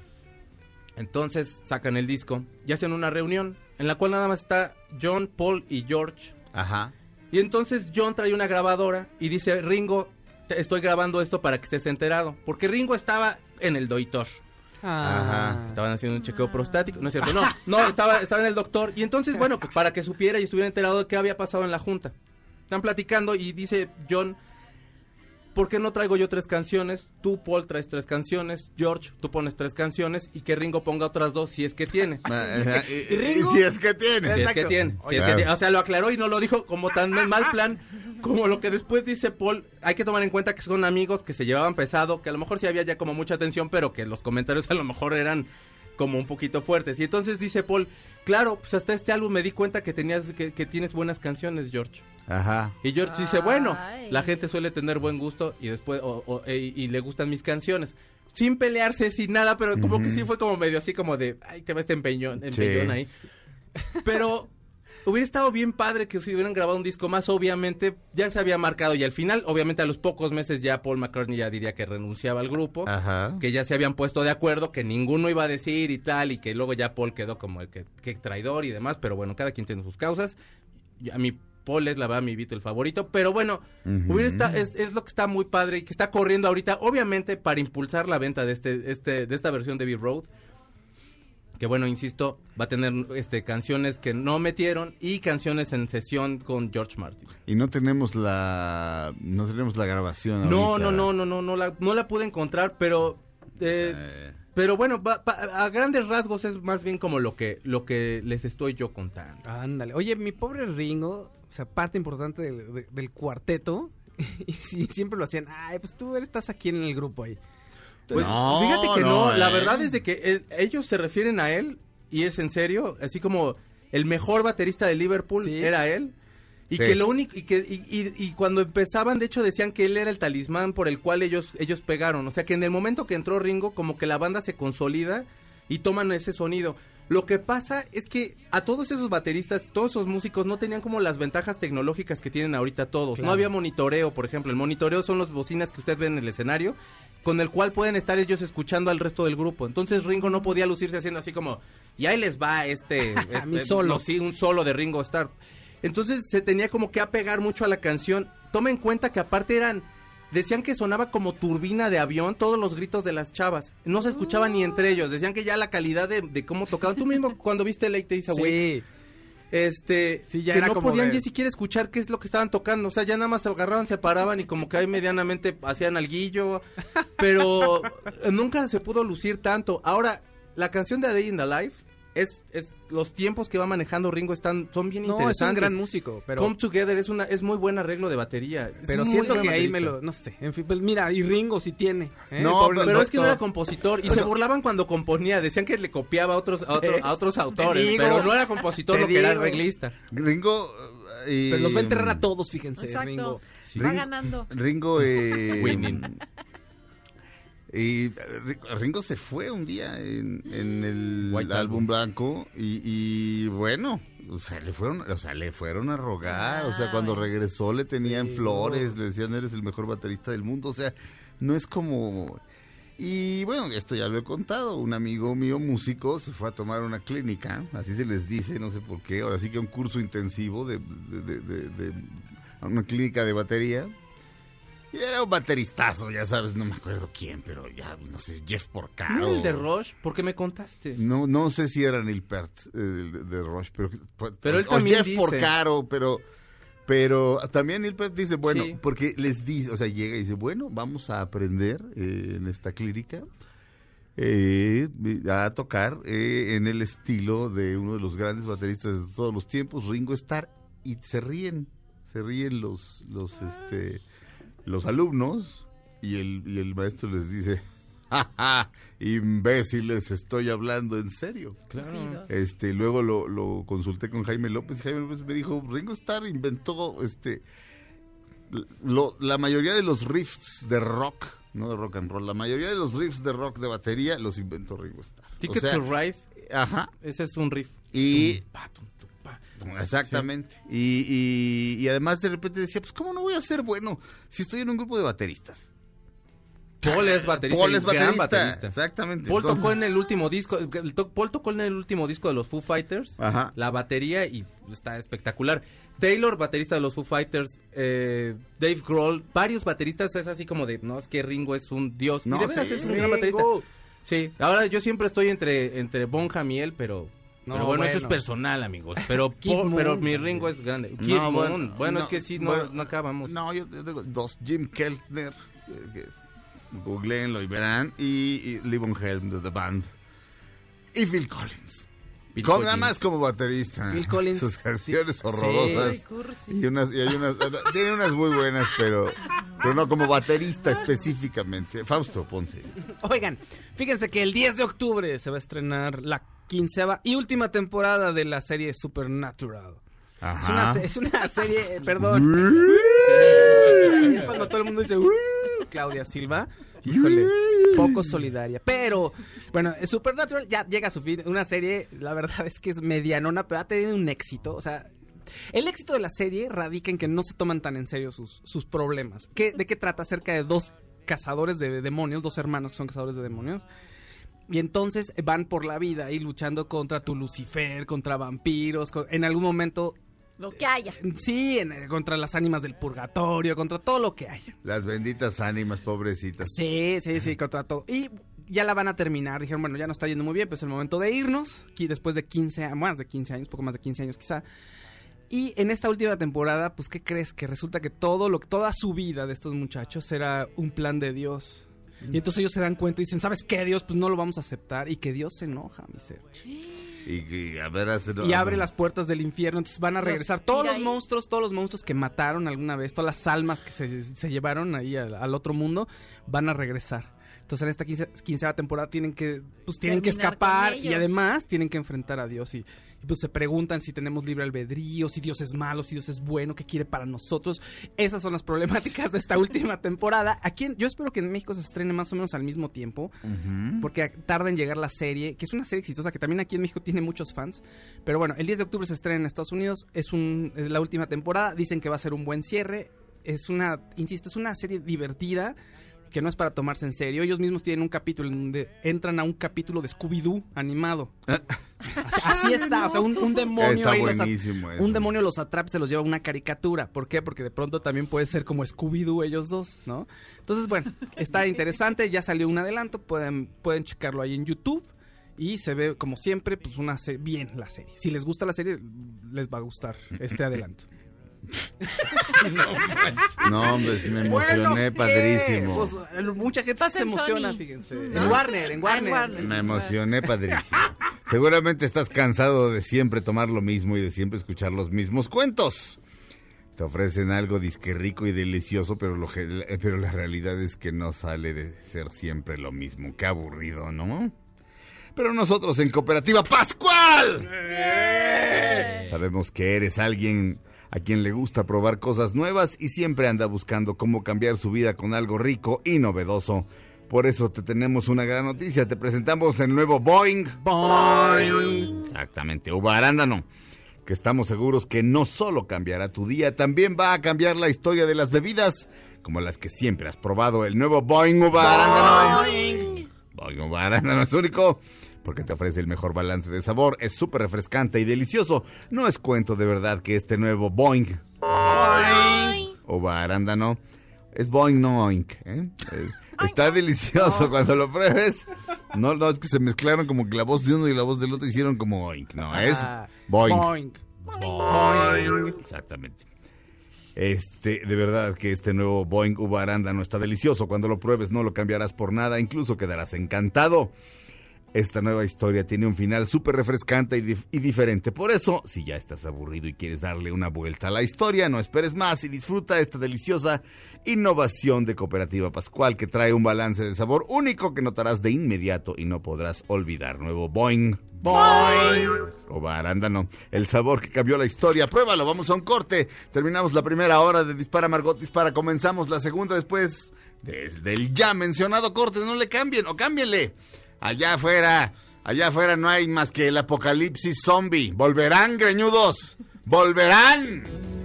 Entonces sacan el disco y hacen una reunión en la cual nada más está John, Paul y George.
Ajá.
Y entonces John trae una grabadora y dice, Ringo, estoy grabando esto para que estés enterado, porque Ringo estaba en el doctor. Ajá. Estaban haciendo un chequeo prostático, no es cierto, no, estaba en el doctor, y entonces, bueno, pues para que supiera y estuviera enterado de qué había pasado en la junta. Están platicando y dice John, ¿por qué no traigo yo 3 canciones? Tú, Paul, traes 3 canciones, George, tú pones 3 canciones, y que Ringo ponga otras 2 si es que tiene.
Si es que tiene.
O sea, lo aclaró y no lo dijo como tan mal plan, como lo que después dice Paul. Hay que tomar en cuenta que son amigos que se llevaban pesado, que a lo mejor sí había ya como mucha tensión, pero que los comentarios a lo mejor eran como un poquito fuertes. Y entonces dice Paul, claro, pues hasta este álbum me di cuenta que tienes buenas canciones, George.
Ajá.
Y George dice, bueno, la gente suele tener buen gusto y después y le gustan mis canciones. Sin pelearse, sin nada, pero como que sí fue como medio así como de, ay, te va este empeñón ahí. Pero hubiera estado bien padre que se hubieran grabado un disco más, obviamente, ya se había marcado y al final, obviamente a los pocos meses ya Paul McCartney ya diría que renunciaba al grupo. Ajá. Que ya se habían puesto de acuerdo, que ninguno iba a decir y tal, y que luego ya Paul quedó como el que traidor y demás, pero bueno, cada quien tiene sus causas. A mí Paul es la verdad mi Beatle favorito, pero bueno, es lo que está muy padre y que está corriendo ahorita, obviamente para impulsar la venta de esta versión de Abbey Road, que bueno, insisto, va a tener canciones que no metieron y canciones en sesión con George Martin.
Y no tenemos la grabación ahorita.
No la pude encontrar, pero bueno, a grandes rasgos es más bien como lo que les estoy yo contando.
Ándale. Oye, mi pobre Ringo, o sea, parte importante del cuarteto, y siempre lo hacían, ay, pues tú estás aquí en el grupo ahí.
Pues no, fíjate que no, la verdad es de que ellos se refieren a él, y es en serio, así como el mejor baterista de Liverpool era él. Y que lo único, y cuando empezaban, de hecho decían que él era el talismán por el cual ellos pegaron. O sea que en el momento que entró Ringo, como que la banda se consolida y toman ese sonido. Lo que pasa es que a todos esos bateristas, todos esos músicos no tenían como las ventajas tecnológicas que tienen ahorita todos. Claro. No había monitoreo, por ejemplo. El monitoreo son las bocinas que usted ve en el escenario, con el cual pueden estar ellos escuchando al resto del grupo. Entonces Ringo no podía lucirse haciendo así como, y ahí les va
mi solo.
No, sí, un solo de Ringo Starr. Entonces se tenía como que apegar mucho a la canción. Toma en cuenta que aparte eran decían que sonaba como turbina de avión todos los gritos de las chavas. No se escuchaba ni entre ellos. Decían que ya la calidad de cómo tocaban. Tú mismo cuando viste Late Days Awake.
Sí, ya
que
era
no
como
podían ni siquiera escuchar qué es lo que estaban tocando. O sea, ya nada más se agarraban, se paraban y como que ahí medianamente hacían alguillo. Pero nunca se pudo lucir tanto. Ahora, la canción de A Day in the Life es los tiempos que va manejando Ringo son bien interesantes.
Es un gran músico, pero
Come Together es muy buen arreglo de batería.
Pero siento que ahí no sé, en fin, pues mira, y Ringo sí tiene.
No, pero es que no era compositor y se burlaban cuando componía, decían que le copiaba a otros autores, pero no era compositor, lo que era arreglista.
Ringo
pero los va a enterrar a todos, fíjense.
Exacto.
Ringo.
Sí. Va ganando.
Ringo
winning.
Y Ringo se fue un día en el álbum blanco y bueno, o sea, le fueron a rogar, o sea, cuando regresó le tenían flores, le decían eres el mejor baterista del mundo, o sea, no es como... Y bueno, esto ya lo he contado, un amigo mío músico se fue a tomar una clínica, así se les dice, no sé por qué, ahora sí que un curso intensivo de una clínica de batería. Y era un bateristazo, ya sabes, no me acuerdo quién, pero ya, no sé, Jeff Porcaro.
¿No el de Rush? ¿Por qué me contaste?
No sé si era Neil Peart de Rush,
pero él también
Jeff
dice...
Porcaro, pero también Neil Peart dice, bueno, sí. Porque les dice, o sea, llega y dice, bueno, vamos a aprender en esta clínica a tocar en el estilo de uno de los grandes bateristas de todos los tiempos, Ringo Starr, y se ríen los alumnos y el maestro les dice, ¡ja, ja! Imbéciles, estoy hablando en serio.
Claro.
Luego lo consulté con Jaime López y Jaime López me dijo, Ringo Starr inventó la mayoría de los riffs de rock, no de rock and roll, la mayoría de los riffs de rock de batería los inventó Ringo Starr.
Ticket to Ride.
Ajá.
Ese es un riff.
Y exactamente. Sí. Y además de repente decía, pues ¿cómo no voy a ser bueno si estoy en un grupo de bateristas?
Paul es baterista. Gran baterista.
Exactamente.
Paul tocó en el último disco de los Foo Fighters.
Ajá.
La batería y está espectacular. Taylor, baterista de los Foo Fighters, Dave Grohl, varios bateristas, es así como de, no, es que Ringo es un dios.
No,
y de veras
sí,
es un gran baterista. Sí, ahora yo siempre estoy entre Bonham y él, pero bueno, eso es personal, amigos. Pero mi Ringo es grande. Kid Moon. Bueno, es que sí, no acabamos.
No, yo tengo dos. Jim Keltner, googleenlo y verán. Y Levon Helm de The Band. Y Phil Collins. Nada más como baterista.
Phil Collins.
Sus canciones horrorosas.
Sí.
Y tiene unas muy buenas, pero no como baterista específicamente. Fausto Ponce.
Oigan, fíjense que el 10 de octubre se va a estrenar la 15ª y última temporada de la serie Supernatural.
Ajá.
Es una serie, perdón. Es cuando todo el mundo dice Claudia Silva. Híjole, poco solidaria. Pero, bueno, Supernatural ya llega a su fin. Una serie, la verdad es que es medianona, pero ha tenido un éxito. O sea, el éxito de la serie radica en que no se toman tan en serio sus problemas. ¿De qué trata? Acerca de dos cazadores de demonios, dos hermanos que son cazadores de demonios. Y entonces van por la vida ahí luchando contra tu Lucifer, contra vampiros, en algún momento...
Lo que haya.
Sí, contra las ánimas del purgatorio, contra todo lo que haya.
Las benditas ánimas, pobrecitas.
Sí, contra todo. Y ya la van a terminar. Dijeron, bueno, ya nos está yendo muy bien, pues es el momento de irnos. Aquí después de más de 15 años, poco más de 15 años quizá. Y en esta última temporada, pues, ¿qué crees? Que resulta que toda su vida de estos muchachos era un plan de Dios. Y entonces ellos se dan cuenta y dicen, ¿sabes qué, Dios? Pues no lo vamos a aceptar. Y que Dios se enoja, mi ser.
Y
abre las puertas del infierno. Entonces van a regresar todos los monstruos que mataron alguna vez, todas las almas que se llevaron ahí al otro mundo, van a regresar. Entonces en esta 15ª temporada tienen que escapar y además tienen que enfrentar a Dios y pues se preguntan si tenemos libre albedrío, si Dios es malo, si Dios es bueno, qué quiere para nosotros. Esas son las problemáticas de esta última temporada. Yo espero que en México se estrene más o menos al mismo tiempo, porque tarda en llegar la serie, que es una serie exitosa, que también aquí en México tiene muchos fans. Pero bueno, el 10 de octubre se estrena en Estados Unidos, es la última temporada, dicen que va a ser un buen cierre. Es una serie divertida. que no es para tomarse en serio. Ellos mismos tienen un capítulo en donde entran a un capítulo de Scooby-Doo animado. Así está, o sea, un demonio
está
ahí
buenísimo eso.
un demonio los atrapa y se los lleva a una caricatura. ¿Por qué? Porque de pronto también puede ser como Scooby-Doo ellos dos, ¿no? Entonces, bueno, está interesante, ya salió un adelanto, pueden checarlo ahí en YouTube. Y se ve, como siempre, pues bien la serie. Si les gusta la serie, les va a gustar este adelanto.
No, hombre, me emocioné, padrísimo.
Pues, mucha gente se emociona,
Sony.
fíjense. ¿No? En Warner.
Me emocioné, padrísimo. Seguramente estás cansado de siempre tomar lo mismo y de siempre escuchar los mismos cuentos. Te ofrecen algo disque rico y delicioso, pero la realidad es que no sale de ser siempre lo mismo. Qué aburrido, ¿no? Pero nosotros en Cooperativa Pascual sabemos que eres alguien a quien le gusta probar cosas nuevas y siempre anda buscando cómo cambiar su vida con algo rico y novedoso. Por eso te tenemos una gran noticia. Te presentamos el nuevo Boing. Exactamente, uva arándano, que estamos seguros que no solo cambiará tu día, también va a cambiar la historia de las bebidas, como las que siempre has probado. El nuevo Boing uva arándano. Boing uva arándano es único porque te ofrece el mejor balance de sabor, es súper refrescante y delicioso. No es cuento de verdad que este nuevo Boing uva arándano es Boing, no Oink, ¿eh? Está delicioso cuando lo pruebes. No, es que se mezclaron como que la voz de uno y la voz del otro hicieron como Oink. No, es Boing. Exactamente. De verdad que este nuevo Boing uva arándano está delicioso. Cuando lo pruebes no lo cambiarás por nada, incluso quedarás encantado. Esta nueva historia tiene un final súper refrescante y diferente. Por eso, si ya estás aburrido y quieres darle una vuelta a la historia, no esperes más y disfruta esta deliciosa innovación de Cooperativa Pascual que trae un balance de sabor único que notarás de inmediato y no podrás olvidar. Nuevo Boing uva arándano, el sabor que cambió la historia. Pruébalo, vamos a un corte. Terminamos la primera hora de Dispara Margot Dispara. Comenzamos la segunda después del ya mencionado corte. No le cambien o cámbienle. Allá afuera no hay más que el apocalipsis zombie. Volverán, greñudos, volverán.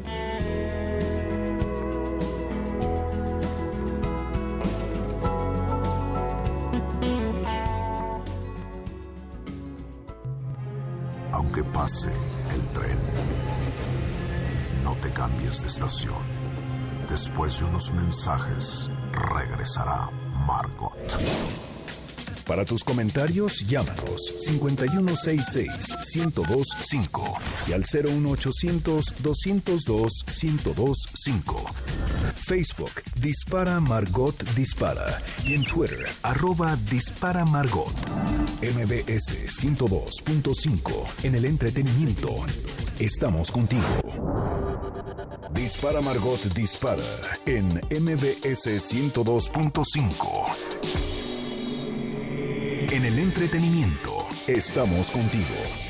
Aunque pase el tren, no te cambies de estación. Después de unos mensajes, regresará Margot.
Para tus comentarios, llámanos 5166-1025 y al 01800-202-1025. Facebook, Dispara Margot Dispara. Y en Twitter, @Dispara Margot. MBS 102.5. En el entretenimiento, estamos contigo. Dispara Margot Dispara en MBS 102.5. En el entretenimiento, estamos contigo.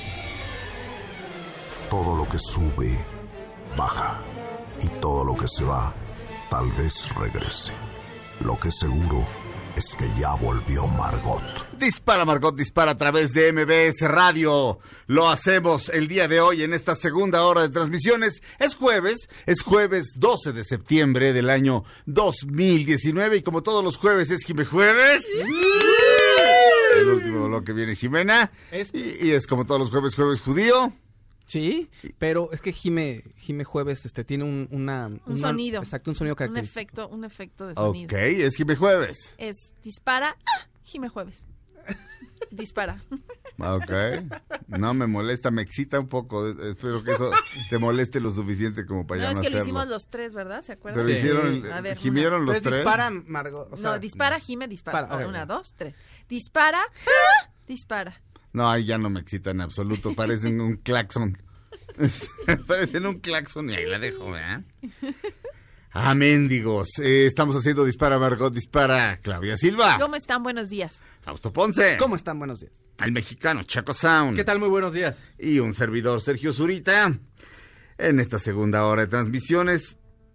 Todo lo que sube, baja. Y todo lo que se va, tal vez regrese. Lo que seguro es que ya volvió Margot.
Dispara Margot Dispara a través de MBS Radio. Lo hacemos el día de hoy en esta segunda hora de transmisiones. Es jueves 12 de septiembre del año 2019 y como todos los jueves es Jimejueves. El último bloque viene Jimena. Y es como todos los jueves judío.
Sí, pero es que Jime Jueves tiene un
sonido.
Exacto, un sonido característico.
Un efecto de sonido.
Ok, es Jime Jueves.
Es Dispara, Jime Jueves. Dispara.
Ok, no me molesta, me excita un poco. Espero que eso te moleste lo suficiente como para ya no hacerlo.
Es que lo hicimos los tres, ¿verdad? ¿Se acuerdan?
Pero hicieron, gimieron los tres.
Dispara, Margot.
No, Dispara, Jime, Dispara. Okay. 1, 2, 3. Dispara, Dispara.
No, ahí ya no me excita en absoluto. Parecen un claxon. Parecen un claxon y ahí la dejo, ¿verdad? Mendigos. Estamos haciendo Dispara Margot Dispara. Claudia Silva.
¿Cómo están? Buenos días.
Fausto Ponce.
¿Cómo están? Buenos días.
Al mexicano Chaco Sound.
¿Qué tal? Muy buenos días.
Y un servidor, Sergio Zurita. En esta segunda hora de transmisiones.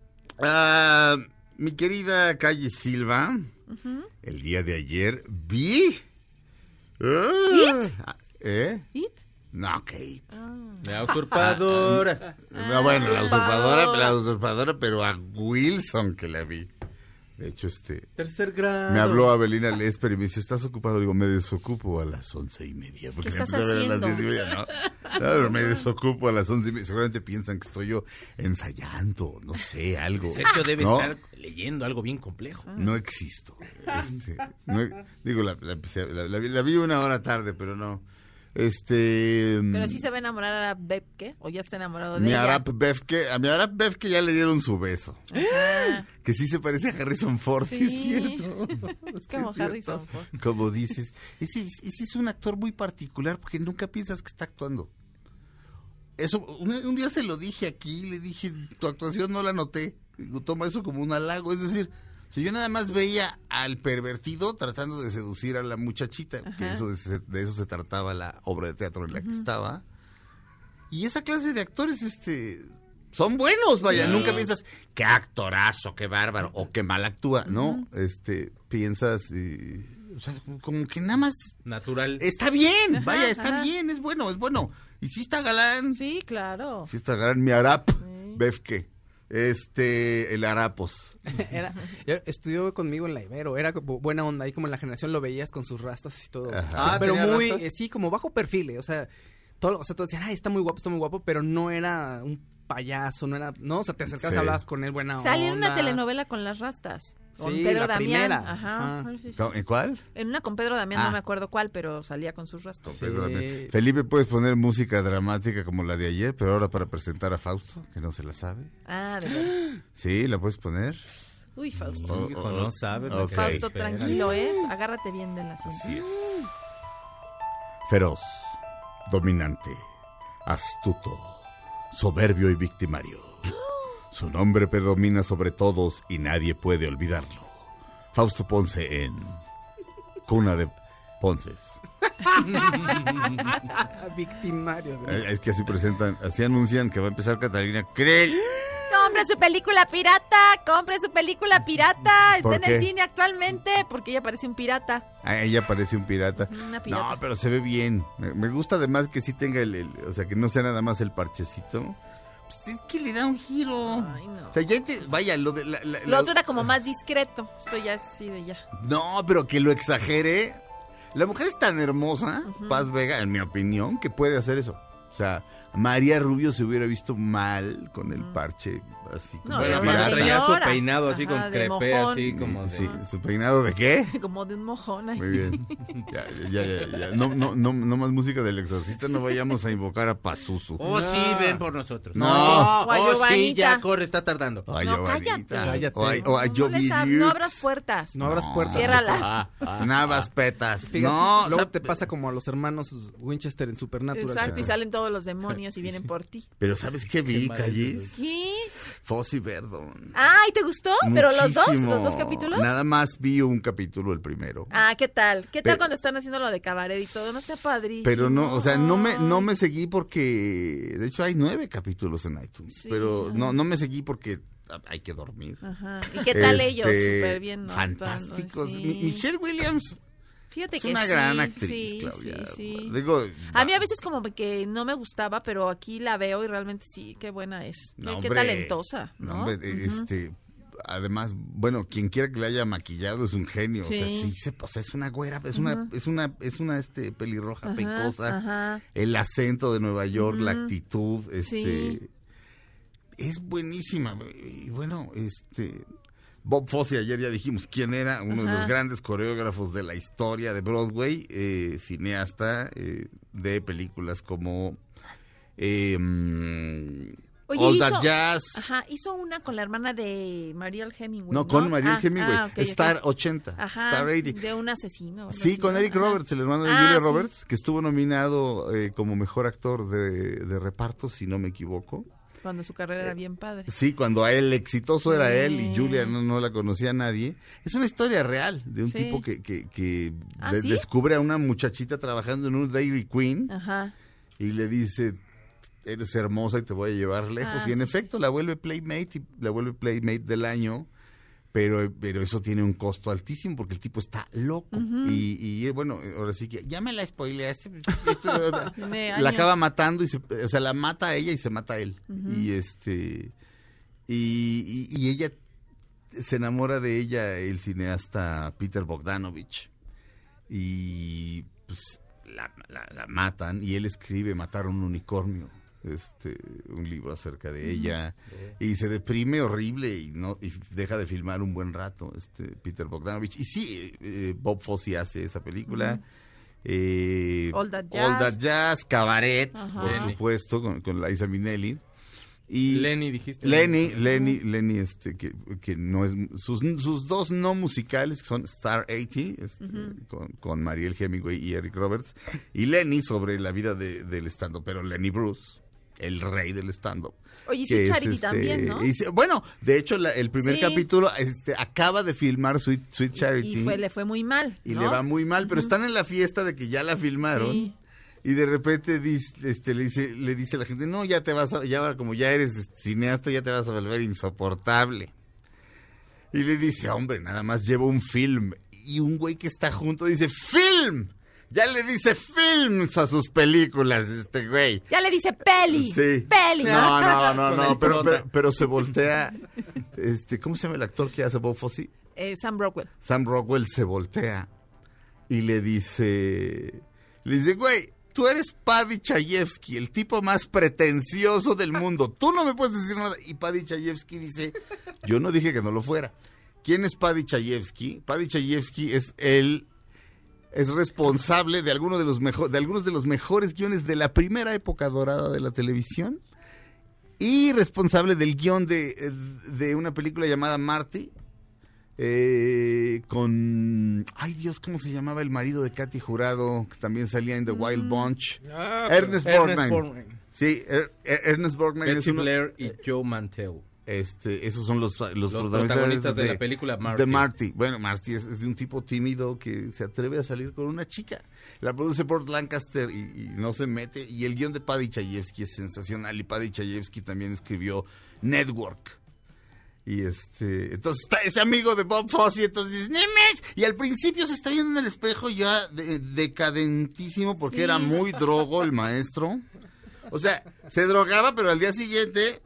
Mi querida Calle Silva. El día de ayer vi...
¿It?
¿It? No, Kate.
La usurpadora.
Bueno, la usurpadora, pero a Wilson que la vi. De hecho,
tercer grado.
me habló Abelina Lesper y me dice, ¿estás ocupado? Le digo, me desocupo a las 11:30. Porque
¿Qué estás
me empecé a ver a las
haciendo?
10:30, ¿no? Claro, me desocupo a las 11:30. Seguramente piensan que estoy yo ensayando, no sé, algo.
Sergio debe
¿no?
estar leyendo algo bien complejo.
No existo. Digo, la vi una hora tarde, pero no.
Pero sí se va a enamorar a Befke, o ya está enamorado de
Mi
ella.
Arap Befke, a mi Arap Befke ya le dieron su beso.
Ajá.
Que sí se parece a Harrison Ford, sí, es cierto.
Es como
Sí,
Harrison
cierto.
Ford.
Como dices, ese es un actor muy particular porque nunca piensas que está actuando. Eso, un día se lo dije aquí, le dije, tu actuación no la noté. Digo, toma eso como un halago, es decir, si yo nada más veía al pervertido tratando de seducir a la muchachita, que de eso se trataba la obra de teatro en la que estaba, y esa clase de actores, son buenos, vaya, nunca piensas, qué actorazo, qué bárbaro, o qué mal actúa, ¿no? Piensas, o sea, como que nada más...
Natural.
Está bien, vaya, está bien, es bueno. Y sí está galán.
Sí, claro.
Sí está galán, mi Arap Befke. El Harapos.
Estudió conmigo en la Ibero, era como buena onda, ahí como en la generación lo veías con sus rastas y todo.
Ajá.
Pero
¿tenía
muy,
rastas?
sí, como bajo perfil, o sea, todos decían, ay, está muy guapo, pero no era un payaso, no, o sea, te acercabas,
Sí.
hablabas con él, buena onda.
Salió en una telenovela con las rastas. Con
Sí,
Pedro
la
Damián.
primera.
Ajá.
Ajá.
Sí.
¿En cuál?
En una con Pedro Damián,
Ah.
no me acuerdo cuál, pero salía con sus rastas.
Sí.
Perdóname. Felipe, puedes poner música dramática como la de ayer, pero ahora para presentar a Fausto, que no se la sabe.
Ah, de verdad.
Sí, la puedes poner.
Uy, Fausto.
Hijo, no sabes.
Ok.
Fausto,
Espera.
tranquilo, agárrate bien del asunto.
Así es. Feroz, dominante, astuto, soberbio y victimario. Su nombre predomina sobre todos y nadie puede olvidarlo. Fausto Ponce en Cuna de Ponces.
Victimario.
Es que así anuncian que va a empezar Catalina Krill.
Compre su película pirata.
¿Por
Está
qué?
en el cine actualmente porque ella parece un pirata.
Ella parece un pirata.
Una pirata.
No, pero se ve bien. Me gusta además que sí tenga o sea, que no sea nada más el parchecito. Pues es que le da un giro.
Ay, no.
O sea, ya vaya, lo de
Lo otro era como más discreto. Esto ya es así de ya.
No, pero que lo exagere. La mujer es tan hermosa, Paz Vega, en mi opinión, que puede hacer eso. O sea, María Rubio se hubiera visto mal con el parche así como
No,
Bueno,
era
aparte
una
traía su
señora.
peinado así
Ajá,
con
de
crepé,
mojón.
así como de...
Sí, ¿su peinado de qué?
Como de un mojón ahí.
Muy bien. Ya. No más música del Exorcista, no vayamos a invocar a Pazuzu.
Oh, sí, ven por nosotros.
No.
O a
Oh, sí,
Giovanita.
ya, corre, está tardando.
Ay,
No,
Giovanita.
cállate.
O a
No,
Jovi
no abras puertas.
No abras puertas.
Ciérralas.
Navas petas.
Fíjate,
No,
luego
o sea,
te pasa como a los hermanos Winchester en Supernatural.
Exacto, y
chaval.
salen todos los demonios y vienen por ti.
Pero ¿sabes qué vi,
mal
Callis?
¿Qué?
Fossi Verdon.
Ay, ¿te gustó? ¿Pero los
Muchísimo.
dos capítulos?
Nada más vi un capítulo, el primero.
Ah, ¿qué tal? ¿Qué tal
Pero-
cuando están haciendo lo de cabaret y todo? No está padrísimo.
Pero no, o sea, no
Ay.
me seguí porque, de hecho hay 9 capítulos en iTunes,
Sí.
pero no me seguí porque hay que dormir.
Ajá. ¿Y qué tal ellos? Súper bien, ¿no?
Fantásticos.
Sí.
Michelle Williams
Fíjate
es
que
una
sí,
gran actriz,
sí,
Claudia.
sí.
Digo,
A mí a veces como que no me gustaba, pero aquí la veo y realmente sí, qué buena es. Qué,
No,
qué
hombre.
talentosa, ¿no?
hombre, además, bueno, quien quiera que la haya maquillado es un genio.
Sí.
O sea, pues es una güera, es una pelirroja
Ajá,
pecosa.
ajá.
El acento de Nueva York, la
Ujú.
actitud,
Sí.
es buenísima. Y bueno, Bob Fosse, ayer ya dijimos quién era, uno de
Ajá.
los grandes coreógrafos de la historia de Broadway, cineasta de películas como
Oye,
All
hizo-
That Jazz.
Ajá, hizo una con la hermana de Mariel Hemingway,
No, con Mariel Hemingway.
ok,
Star
ok.
80,
Ajá,
Star 80.
de un asesino. algo
Sí,
así,
con
¿no?
Eric
Ajá.
Roberts, el hermano de
Ah,
Julia
sí.
Roberts, que estuvo nominado como mejor actor de reparto, si no me equivoco.
Cuando su carrera era bien padre.
Sí, cuando a él exitoso era él y
Sí.
Julia no la conocía a nadie. Es una historia real de un
Sí.
tipo que
¿Ah, sí?
descubre a una muchachita trabajando en un Dairy Queen
Ajá.
y le dice, eres hermosa y te voy a llevar lejos.
Ah,
Y en
sí.
efecto la vuelve Playmate del año. Pero eso tiene un costo altísimo porque el tipo está loco. Y bueno, ahora sí que ya me la spoileaste.
Tiene
La
años.
acaba matando o sea, la mata a ella y se mata a él. Y y ella se enamora de ella el cineasta Peter Bogdanovich y pues la matan y él escribe Matar a un unicornio, un libro acerca de ella, y se deprime horrible y deja de filmar un buen rato Peter Bogdanovich. Y sí, Bob Fosse hace esa película.
All That
Jazz, Cabaret, por supuesto, con Liza Minnelli. Y
Lenny, dijiste.
Lenny, que no es sus dos no musicales, que son Star 80, con Mariel Hemingway y Eric Roberts, y Lenny sobre la vida del stand-up, pero Lenny Bruce, el rey del stand-up.
Oye, y Sweet Charity también, ¿no?
Bueno, de hecho, el primer capítulo acaba de filmar Sweet Charity.
Y le fue muy mal,
y le va muy mal, pero están en la fiesta de que ya la filmaron. Sí. Y de repente le dice a la gente, no, ya como ya eres cineasta, ya te vas a volver insoportable. Y le dice, hombre, nada más llevo un film. Y un güey que está junto dice, ¡film! Ya le dice films a sus películas, güey.
Ya le dice peli.
Sí.
Peli.
No, pero se voltea. ¿Cómo se llama el actor que hace Bob Fosse?
Sam Rockwell.
Sam Rockwell se voltea y le dice, güey, tú eres Paddy Chayefsky, el tipo más pretencioso del mundo. Tú no me puedes decir nada. Y Paddy Chayefsky dice, yo no dije que no lo fuera. ¿Quién es Paddy Chayefsky? Paddy Chayefsky es responsable de algunos de los mejores guiones de la primera época dorada de la televisión y responsable del guión de una película llamada Marty, con, ay Dios, ¿cómo se llamaba el marido de Katy Jurado, que también salía en The Wild Bunch? Ernest Borgnine. Sí, Ernest Borgnine.
Betsy Blair y Joe Mantel.
Esos son los
protagonistas de la película Marty.
De Marty. Bueno, Marty es de un tipo tímido que se atreve a salir con una chica. La produce Burt Lancaster y no se mete. Y el guión de Paddy Chayefsky es sensacional. Y Paddy Chayefsky también escribió Network. Y entonces está ese amigo de Bob Fosse, entonces dice, ¡Nemes! Y al principio se está viendo en el espejo ya decadentísimo porque era muy drogo el maestro. O sea, se drogaba, pero al día siguiente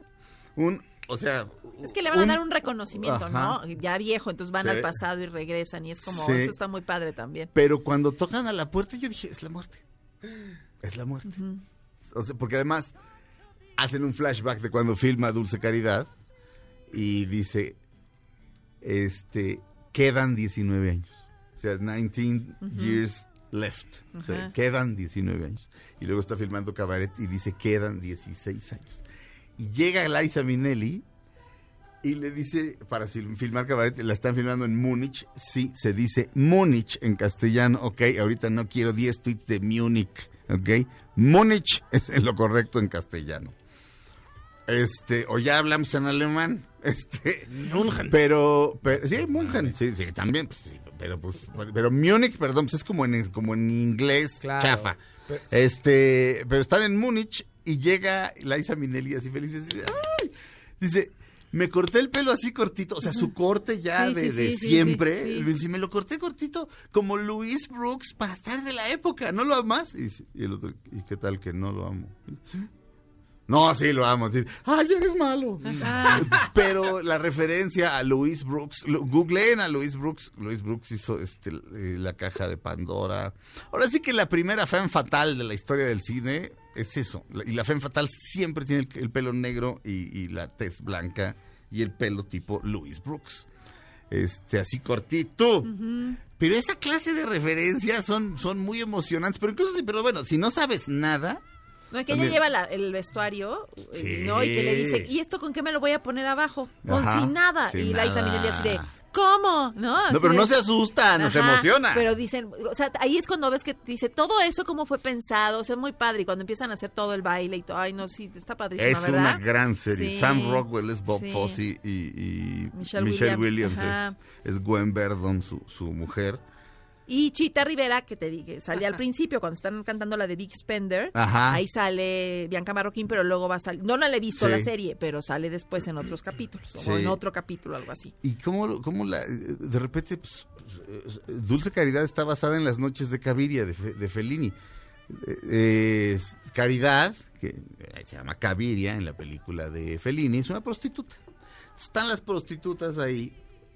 es
que le van a dar un reconocimiento, ¿no? Ya viejo, entonces van al pasado y regresan y es como, eso está muy padre también.
Pero cuando tocan a la puerta yo dije, es la muerte. Es la muerte. O sea, porque además hacen un flashback de cuando filma Dulce Caridad y dice, quedan 19 años. O sea, 19 years left. O sea, quedan 19 años. Y luego está filmando Cabaret y dice, quedan 16 años. Y llega Liza Minnelli y le dice, para filmar Cabaret, la están filmando en Múnich. Sí, se dice Múnich en castellano. Ok, ahorita no quiero 10 tweets de Múnich. Ok, Múnich es lo correcto en castellano. O ya hablamos en alemán.
München.
Pero sí, München. Sí, también. Pues, sí, pero Múnich, perdón, pues es como en inglés, claro. Chafa. Pero están en Múnich. Y llega Liza Minnelli así feliz y dice, ¡ay! Dice, me corté el pelo así cortito, o sea, su corte ya de siempre. Sí. Me lo corté cortito como Louis Brooks para estar de la época, ¿no lo amas? Y el otro, ¿y qué tal que no lo amo? No, sí, lo amo. Sí. ¡Ay, eres malo! Pero la referencia a Louis Brooks, googleen a Louis Brooks. Louis Brooks hizo La Caja de Pandora. Ahora sí que la primera femme fatale de la historia del cine es eso. Y la femme fatale siempre tiene el pelo negro y la tez blanca y el pelo tipo Louis Brooks. Así cortito. Pero esa clase de referencias son muy emocionantes. Pero bueno, si no sabes nada...
No, es que ella lleva el vestuario, ¿no? Y que le dice, ¿y esto con qué me lo voy a poner abajo? Sin nada. Y Liza Minnelli así de, ¿cómo? No,
pero no se asusta, no se emociona.
Pero dicen, o sea, ahí es cuando ves que dice, todo eso cómo fue pensado, o sea, muy padre. Y cuando empiezan a hacer todo el baile y todo, ay, no, sí, está padrísima,
es
¿verdad?
Es una gran serie. Sí. Sam Rockwell es Bob Fosse y Michelle Williams es Gwen Verdon, su mujer.
Y Chita Rivera, que te dije, sale al principio, cuando están cantando la de Big Spender, ahí sale Bianca Marroquín, pero luego va a salir, no la he visto la serie, pero sale después en otros capítulos, o en otro capítulo, algo así.
Y cómo de repente, Dulce Caridad está basada en Las Noches de Caviria, de Fellini. Caridad, que se llama Caviria en la película de Fellini, es una prostituta. Están las prostitutas ahí,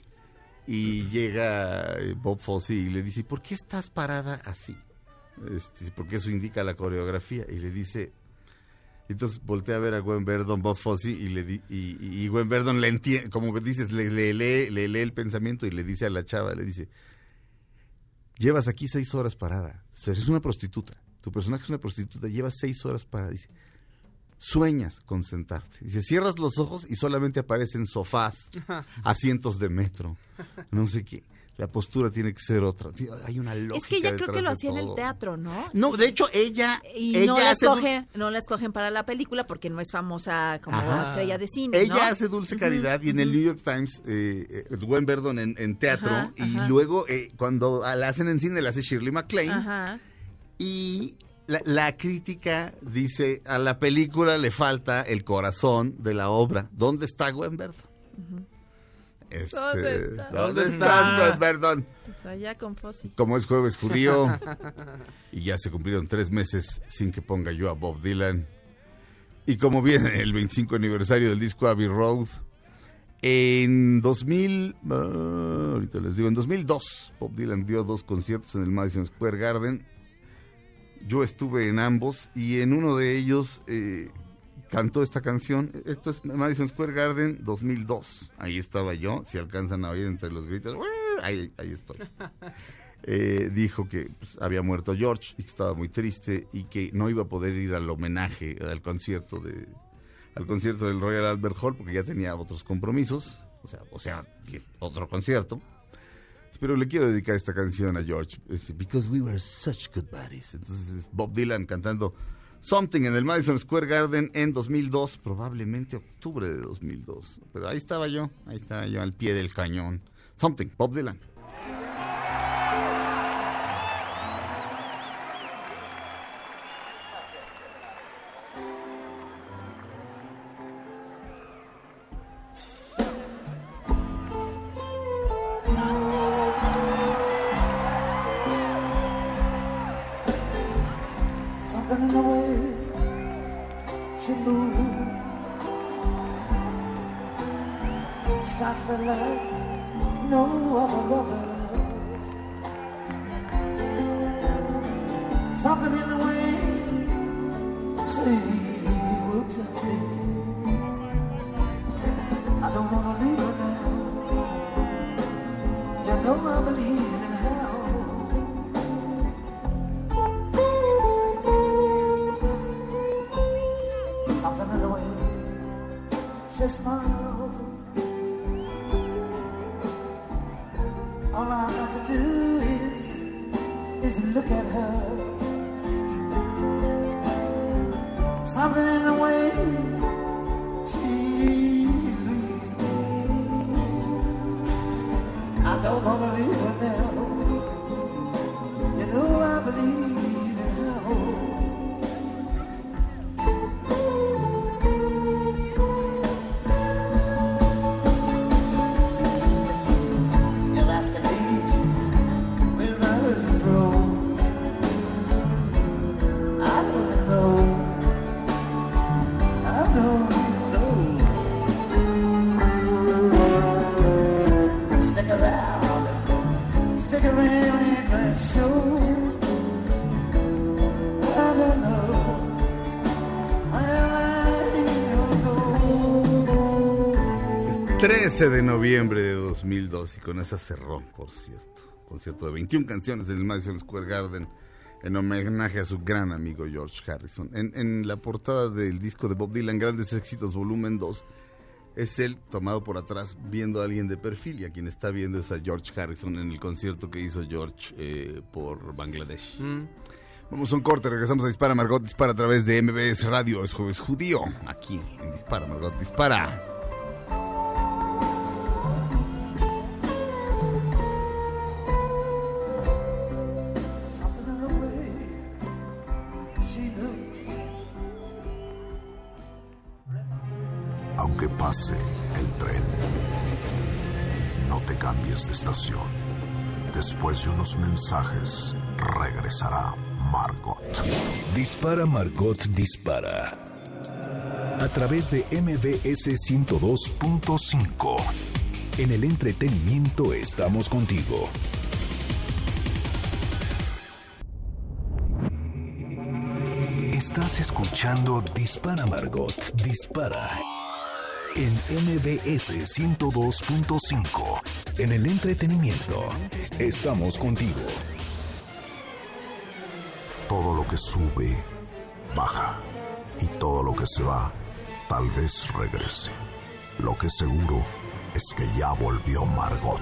Y llega Bob Fosse y le dice, ¿por qué estás parada así? Porque eso indica la coreografía. Y le dice, entonces voltea a ver a Gwen Verdon, Bob Fosse, y Gwen Verdon le entiende, como dices, le lee el pensamiento y le dice a la chava, le dice, llevas aquí 6 horas parada, o sea, eres una prostituta, tu personaje es una prostituta, llevas 6 horas parada, dice, sueñas con sentarte, dice, cierras los ojos y solamente aparecen sofás, asientos de metro, no sé qué. La postura tiene que ser otra. Hay una lógica.
Es que ella creo que lo hacía en el teatro, ¿no?
No, de hecho, ella
no la escogen para la película porque no es famosa como estrella de cine,
Ella hace Dulce Caridad y en el New York Times, Gwen Verdon en teatro, y luego cuando la hacen en cine la hace Shirley MacLaine. Y la crítica dice, a la película le falta el corazón de la obra. ¿Dónde está Gwen Verdon? ¿Dónde estás, Gwen Verdon?
Pues allá con Fosse.
Como es jueves judío y ya se cumplieron 3 meses sin que ponga yo a Bob Dylan, y como viene el 25 aniversario del disco Abbey Road, en 2002 Bob Dylan dio 2 conciertos en el Madison Square Garden. Yo estuve en ambos y en uno de ellos cantó esta canción. Esto es Madison Square Garden 2002. Ahí estaba yo, si alcanzan a oír entre los gritos. Ahí estoy. Dijo que había muerto George y que estaba muy triste y que no iba a poder ir al homenaje, al concierto del Royal Albert Hall porque ya tenía otros compromisos. O sea, otro concierto. Pero le quiero dedicar esta canción a George. Because we were such good buddies. Entonces Bob Dylan cantando Something en el Madison Square Garden en 2002, probablemente octubre de 2002. Pero ahí estaba yo al pie del cañón. Something, Bob Dylan. De noviembre de 2002 y con esa cerró, por cierto, concierto de 21 canciones en el Madison Square Garden en homenaje a su gran amigo George Harrison. En la portada del disco de Bob Dylan, Grandes Éxitos volumen 2, es él tomado por atrás viendo a alguien de perfil, y a quien está viendo es a George Harrison en el concierto que hizo George por Bangladesh. Vamos a un corte, regresamos a Dispara Margot Dispara a través de MBS Radio. Es jueves judío, aquí en Dispara Margot Dispara.
Aunque pase el tren, no te cambies de estación. Después de unos mensajes, regresará Margot.
Dispara Margot Dispara a través de MBS 102.5.
En el entretenimiento estamos contigo. Estás escuchando Dispara Margot, Dispara. En MBS 102.5. En el entretenimiento estamos contigo.
Todo lo que sube, baja. Y todo lo que se va, tal vez regrese. Lo que seguro es que ya volvió Margot.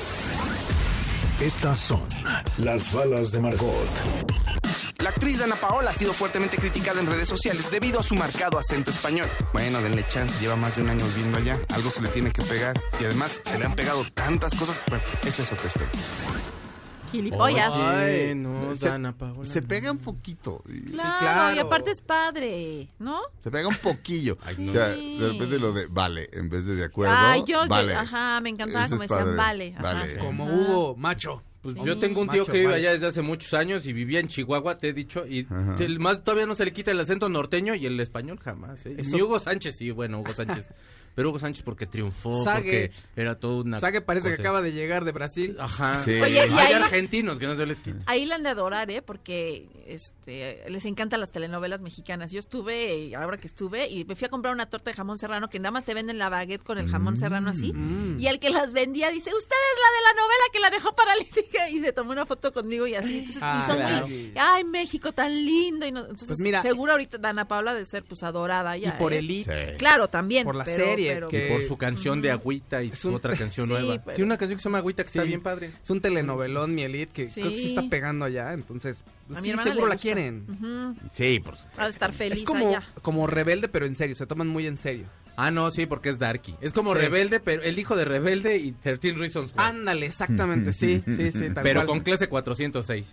Estas son las balas de Margot.
La actriz Dana Paola ha sido fuertemente criticada en redes sociales debido a su marcado acento español. Bueno, denle chance, lleva más de un año viviendo allá. Algo se le tiene que pegar. Y además, se le han pegado tantas cosas. Bueno, esa es otra historia.
Gilipollas.
Ay, no, Dana Paola.
Se pega un poquito.
Claro, y aparte es padre, ¿no?
Se pega un poquillo.
Ay,
O sea, de repente lo de vale, en vez de acuerdo,
Ay,
vale.
ajá, me encantaba
Eso
como
es
decían
padre.
vale. Ajá.
Vale.
Como Hugo, macho.
Pues yo tengo un tío
Macho,
que vive
vale.
allá desde hace muchos años y vivía en Chihuahua, te he dicho, y
Ajá.
más todavía no se le quita el acento norteño y el español jamás. ¿Eh?
Eso-
Y Hugo Sánchez, sí, bueno, Hugo Sánchez. Pero Hugo Sánchez porque triunfó,
Sague.
porque era todo una...
Sague parece que
cosa.
acaba de llegar de Brasil.
Ajá.
Sí.
Oye, y
Hay
ahí-
argentinos que no se les quita.
Ahí la han de adorar, porque les encantan las telenovelas mexicanas. Yo estuve, ahora que estuve, y me fui a comprar una torta de jamón serrano que nada más te venden la baguette con el jamón serrano así. Y el que las vendía dice, usted es la de la novela que la dejó paralítica. Y se tomó una foto conmigo y así. Entonces, y son
claro.
muy, ay, México tan lindo. Y no, entonces,
Pues mira,
seguro ahorita Dana Paola de ser pues adorada
Y
ya.
por
¿eh?
Elite.
Sí.
Claro, también.
Por la
pero-
serie,
pero-
que-
Y por su canción de Agüita y
Es
su
un-
otra canción
Sí,
nueva.
pero-
Tiene una canción que se llama Agüita que está
Sí.
bien padre.
Es un telenovelón, mi Elite, que
Sí.
creo que sí está pegando allá. Entonces, pues
A mi
sí,
hermana
seguro
le
la
gusta.
quieren.
Ujú.
Sí, por supuesto.
Ha de estar feliz
Es como,
allá.
como Rebelde, pero en serio. Se toman muy en serio.
Ah, no, sí, porque es Darky. Es como
Sí.
Rebelde, pero el hijo de Rebelde y 13 Reasons Why.
Ándale, exactamente. Sí, sí, sí. Tal
Pero
cual.
con clase 406.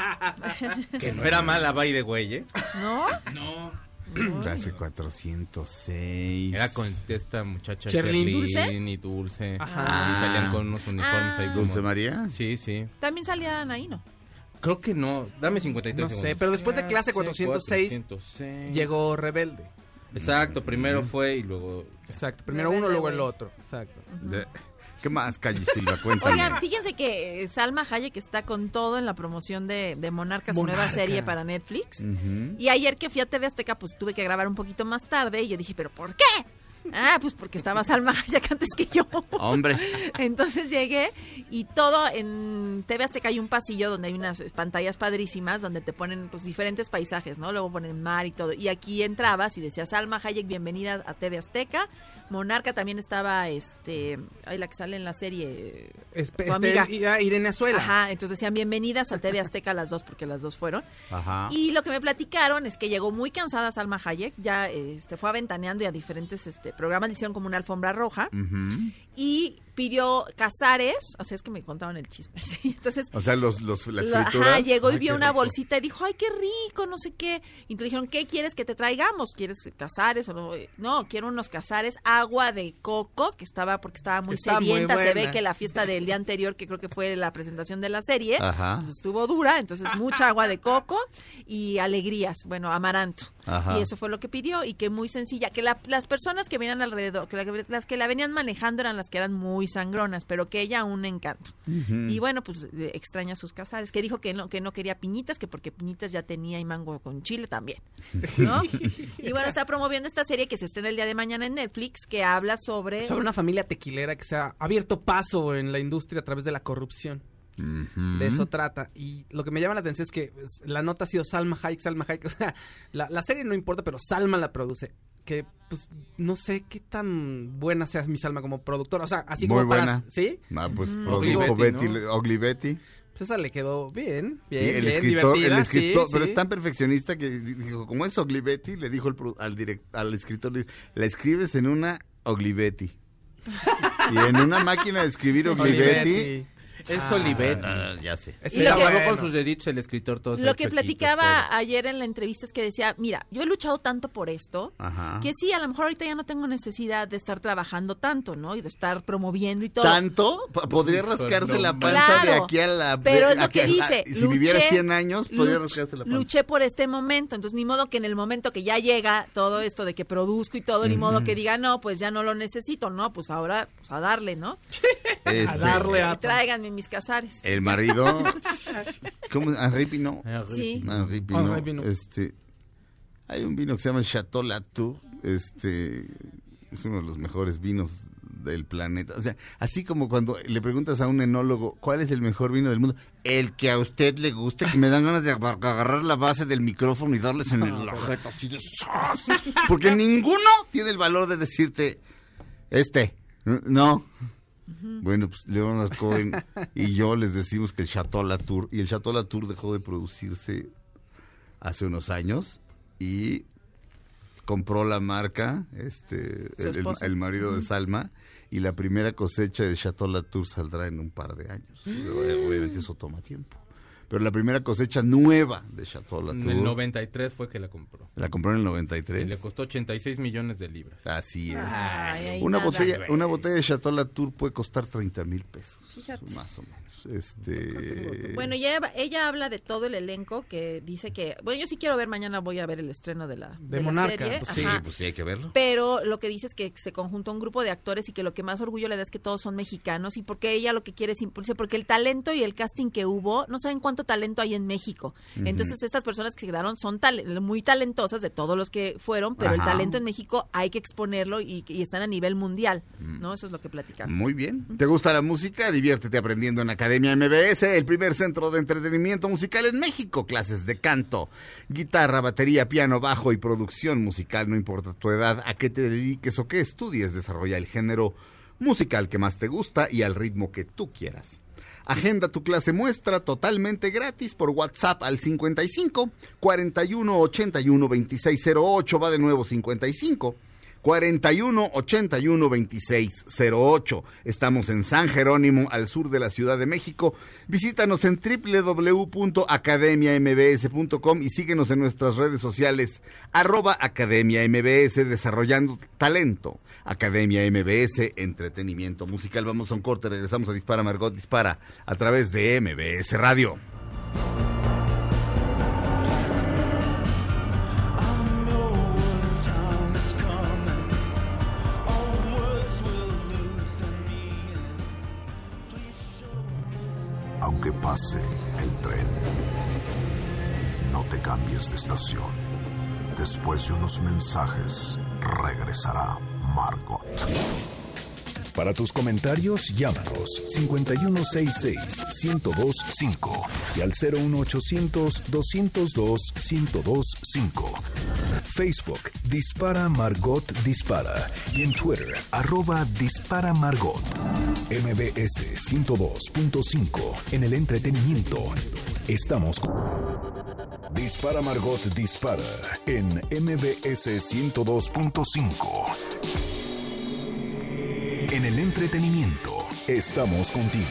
Que no era mala, by the way, ¿eh?
¿No?
No.
Clase 406.
Era con esta muchacha
Sherlyn
Dulce.
y Dulce.
Ajá.
Y salían con unos uniformes ahí como...
¿Dulce María?
Sí, sí.
También salían ahí, ¿no?
Creo que no. Dame 53
No
segundos.
sé, pero después de clase 406
406.
llegó Rebelde.
Exacto, primero fue y luego...
Exacto. Primero
Rebelde,
uno, luego
güey.
el otro. Exacto.
¿Qué más, Calle Silva? Cuéntame.
Oigan, fíjense que Salma Hayek está con todo en la promoción de Monarca, su nueva
Monarca.
serie para Netflix.
Ujú.
Y ayer que fui a TV Azteca, pues tuve que grabar un poquito más tarde y yo dije, ¿pero por qué? Ah, pues porque estaba Salma Hayek antes que yo.
Hombre.
Entonces llegué y todo en TV Azteca hay un pasillo donde hay unas pantallas padrísimas donde te ponen pues diferentes paisajes, ¿no? Luego ponen mar y todo. Y aquí entrabas y decía Salma Hayek, bienvenida a TV Azteca. Monarca también estaba, ay, la que sale en la serie, tu amiga.
Irene Azuela.
Ajá, entonces decían bienvenidas a TV Azteca las dos porque las dos fueron.
Ajá.
Y lo que me platicaron es que llegó muy cansada Salma Hayek, ya fue aventaneando y a diferentes programas, le hicieron como una alfombra roja
Ujú.
y pidió Casares, o sea, es que me contaron el chisme, ¿sí? Entonces,
O sea, la escritura.
ajá, llegó y
Ay,
vio
qué
una
rico.
bolsita y dijo, ay, qué rico, no sé qué. Y entonces dijeron, ¿qué quieres que te traigamos? ¿Quieres Casares o no? No, quiero unos Casares, agua de coco, porque estaba muy
Está muy
sedienta, se ve
buena.
que la fiesta del día anterior, que creo que fue la presentación de la serie,
Ajá.
pues estuvo dura, entonces mucha agua de coco y alegrías, bueno, amaranto.
Ajá.
Y eso fue lo que pidió y que muy sencilla, que las personas que venían alrededor, las que la venían manejando eran las que eran muy sangronas, pero que ella un encanto. Y bueno, pues extraña sus Casares, que dijo que no quería piñitas, que porque piñitas ya tenía y mango con chile también, ¿no? Y bueno, está promoviendo esta serie que se estrena el día de mañana en Netflix, que habla sobre
una familia tequilera que se ha abierto paso en la industria a través de la corrupción.
Ujú.
De eso trata. Y lo que me llama la atención es que la nota ha sido Salma Hayek. O sea, la serie no importa, pero Salma la produce. Que, pues, no sé qué tan buena sea mi Salma como productora. O sea, así
Muy
como
buena.
¿Sí?
Ah, pues
Oglivetti,
produjo
¿no?
Oglivetti.
Pues esa le quedó bien.
Sí,
Bien,
el
bien,
escritor,
divertida, sí,
pero
sí.
es tan perfeccionista que dijo, como es Oglivetti, le dijo al escritor, le dijo, la escribes en una Oglivetti. Y en una máquina de escribir Oglivetti,
Es Olivetti.
Ya sé.
Se grabó con sus deditos el escritor todo.
Lo que platicaba ayer en la entrevista es que decía, mira, yo he luchado tanto por esto, que sí, a lo mejor ahorita ya no tengo necesidad de estar trabajando tanto, ¿no? Y de estar promoviendo y todo.
¿Tanto? Podría rascarse la panza de aquí a la...
Pero es lo que dice.
Si viviera 100 años, podría rascarse la panza.
Luché por este momento, entonces ni modo que en el momento que ya llega todo esto de que produzco y todo, ni modo que diga, no, pues ya no lo necesito, ¿no? Pues ahora, pues a darle, ¿no?
A darle a...
Tráiganme mis casares.
El marido... ¿Cómo? ¿Henri Pinot?
Sí.
Henri Pinot. Hay un vino que se llama Chateau Latour. Es uno de los mejores vinos del planeta. O sea, así como cuando le preguntas a un enólogo ¿cuál es el mejor vino del mundo? El que a usted le guste, que me dan ganas de agarrar la base del micrófono y darles en el ojete así de ¡zas! Porque ninguno tiene el valor de decirte no. Bueno, pues Leonard Cohen y yo les decimos que el Chateau Latour, y el Chateau Latour dejó de producirse hace unos años y compró la marca el marido de Salma, y la primera cosecha de Chateau Latour saldrá en un par de años. Obviamente eso toma tiempo. Pero la primera cosecha nueva de Chateau Latour...
En el 93 fue que la compró.
La compró en el 93.
Y le costó 86 millones de libras.
Así es.
Ay,
una botella de Chateau Latour puede costar 30,000 pesos. Fíjate. Más o menos.
Bueno, ella habla de todo el elenco, que dice que... Bueno, yo sí quiero ver, mañana voy a ver el estreno de
Monarca.
La serie.
Pues sí, hay que verlo.
Pero lo que dice es que se conjuntó un grupo de actores y que lo que más orgullo le da es que todos son mexicanos, y porque ella lo que quiere es impulsar, porque el talento y el casting que hubo, no saben cuánto talento hay en México. Entonces estas personas que se quedaron son muy talentosas, de todos los que fueron, pero el talento en México hay que exponerlo y están a nivel mundial, ¿no? Eso es lo que platicamos.
Muy bien. ¿Te gusta la música? Diviértete aprendiendo en Academia MBS, el primer centro de entretenimiento musical en México. Clases de canto, guitarra, batería, piano, bajo y producción musical. No importa tu edad, a qué te dediques o qué estudies, desarrolla el género musical que más te gusta y al ritmo que tú quieras. Agenda tu clase muestra totalmente gratis por WhatsApp al 55 41 81 26 08. Va de nuevo 55 41 81 26 08. Estamos en San Jerónimo, al sur de la Ciudad de México. Visítanos en www.academiambs.com y síguenos en nuestras redes sociales @academiambs, desarrollando talento. Academia MBS, entretenimiento musical. Vamos a un corte, regresamos a Dispara Margot Dispara a través de MBS Radio.
Aunque pase el tren, no te cambies de estación. Después de unos mensajes, regresará Margot.
Para tus comentarios, llámanos 5166-1025 y al 01800-202-1025. Facebook, Dispara Margot Dispara, y en Twitter, @Dispara Margot. MBS 102.5, en el entretenimiento. Estamos con Dispara Margot Dispara en MBS 102.5. En el entretenimiento, estamos contigo.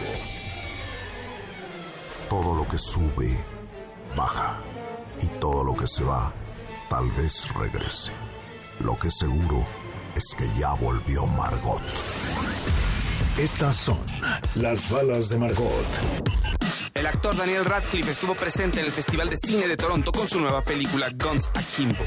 Todo lo que sube, baja. Y todo lo que se va, tal vez regrese. Lo que seguro es que ya volvió Margot.
Estas son las balas de Margot.
El actor Daniel Radcliffe estuvo presente en el Festival de Cine de Toronto con su nueva película Guns Akimbo.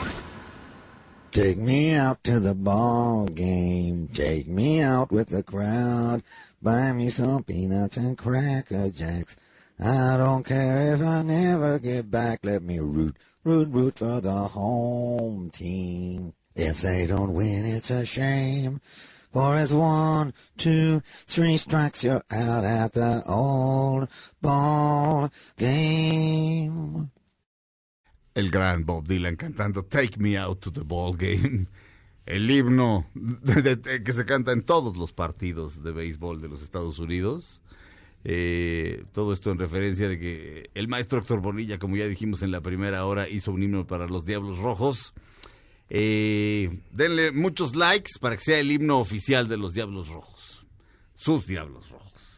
Take me out to the ball game. Take me out with the crowd. Buy me some peanuts and Cracker Jacks. I don't care if I never get back. Let me root for the home team. If they don't win, it's a shame. For it's 1, 2, 3 strikes, you're out at the old ball game.
El gran Bob Dylan cantando Take Me Out to the Ball Game, el himno que se canta en todos los partidos de béisbol de los Estados Unidos. Todo esto en referencia de que el maestro Héctor Bonilla, como ya dijimos en la primera hora, hizo un himno para los Diablos Rojos. Denle muchos likes para que sea el himno oficial de los Diablos Rojos, sus Diablos Rojos.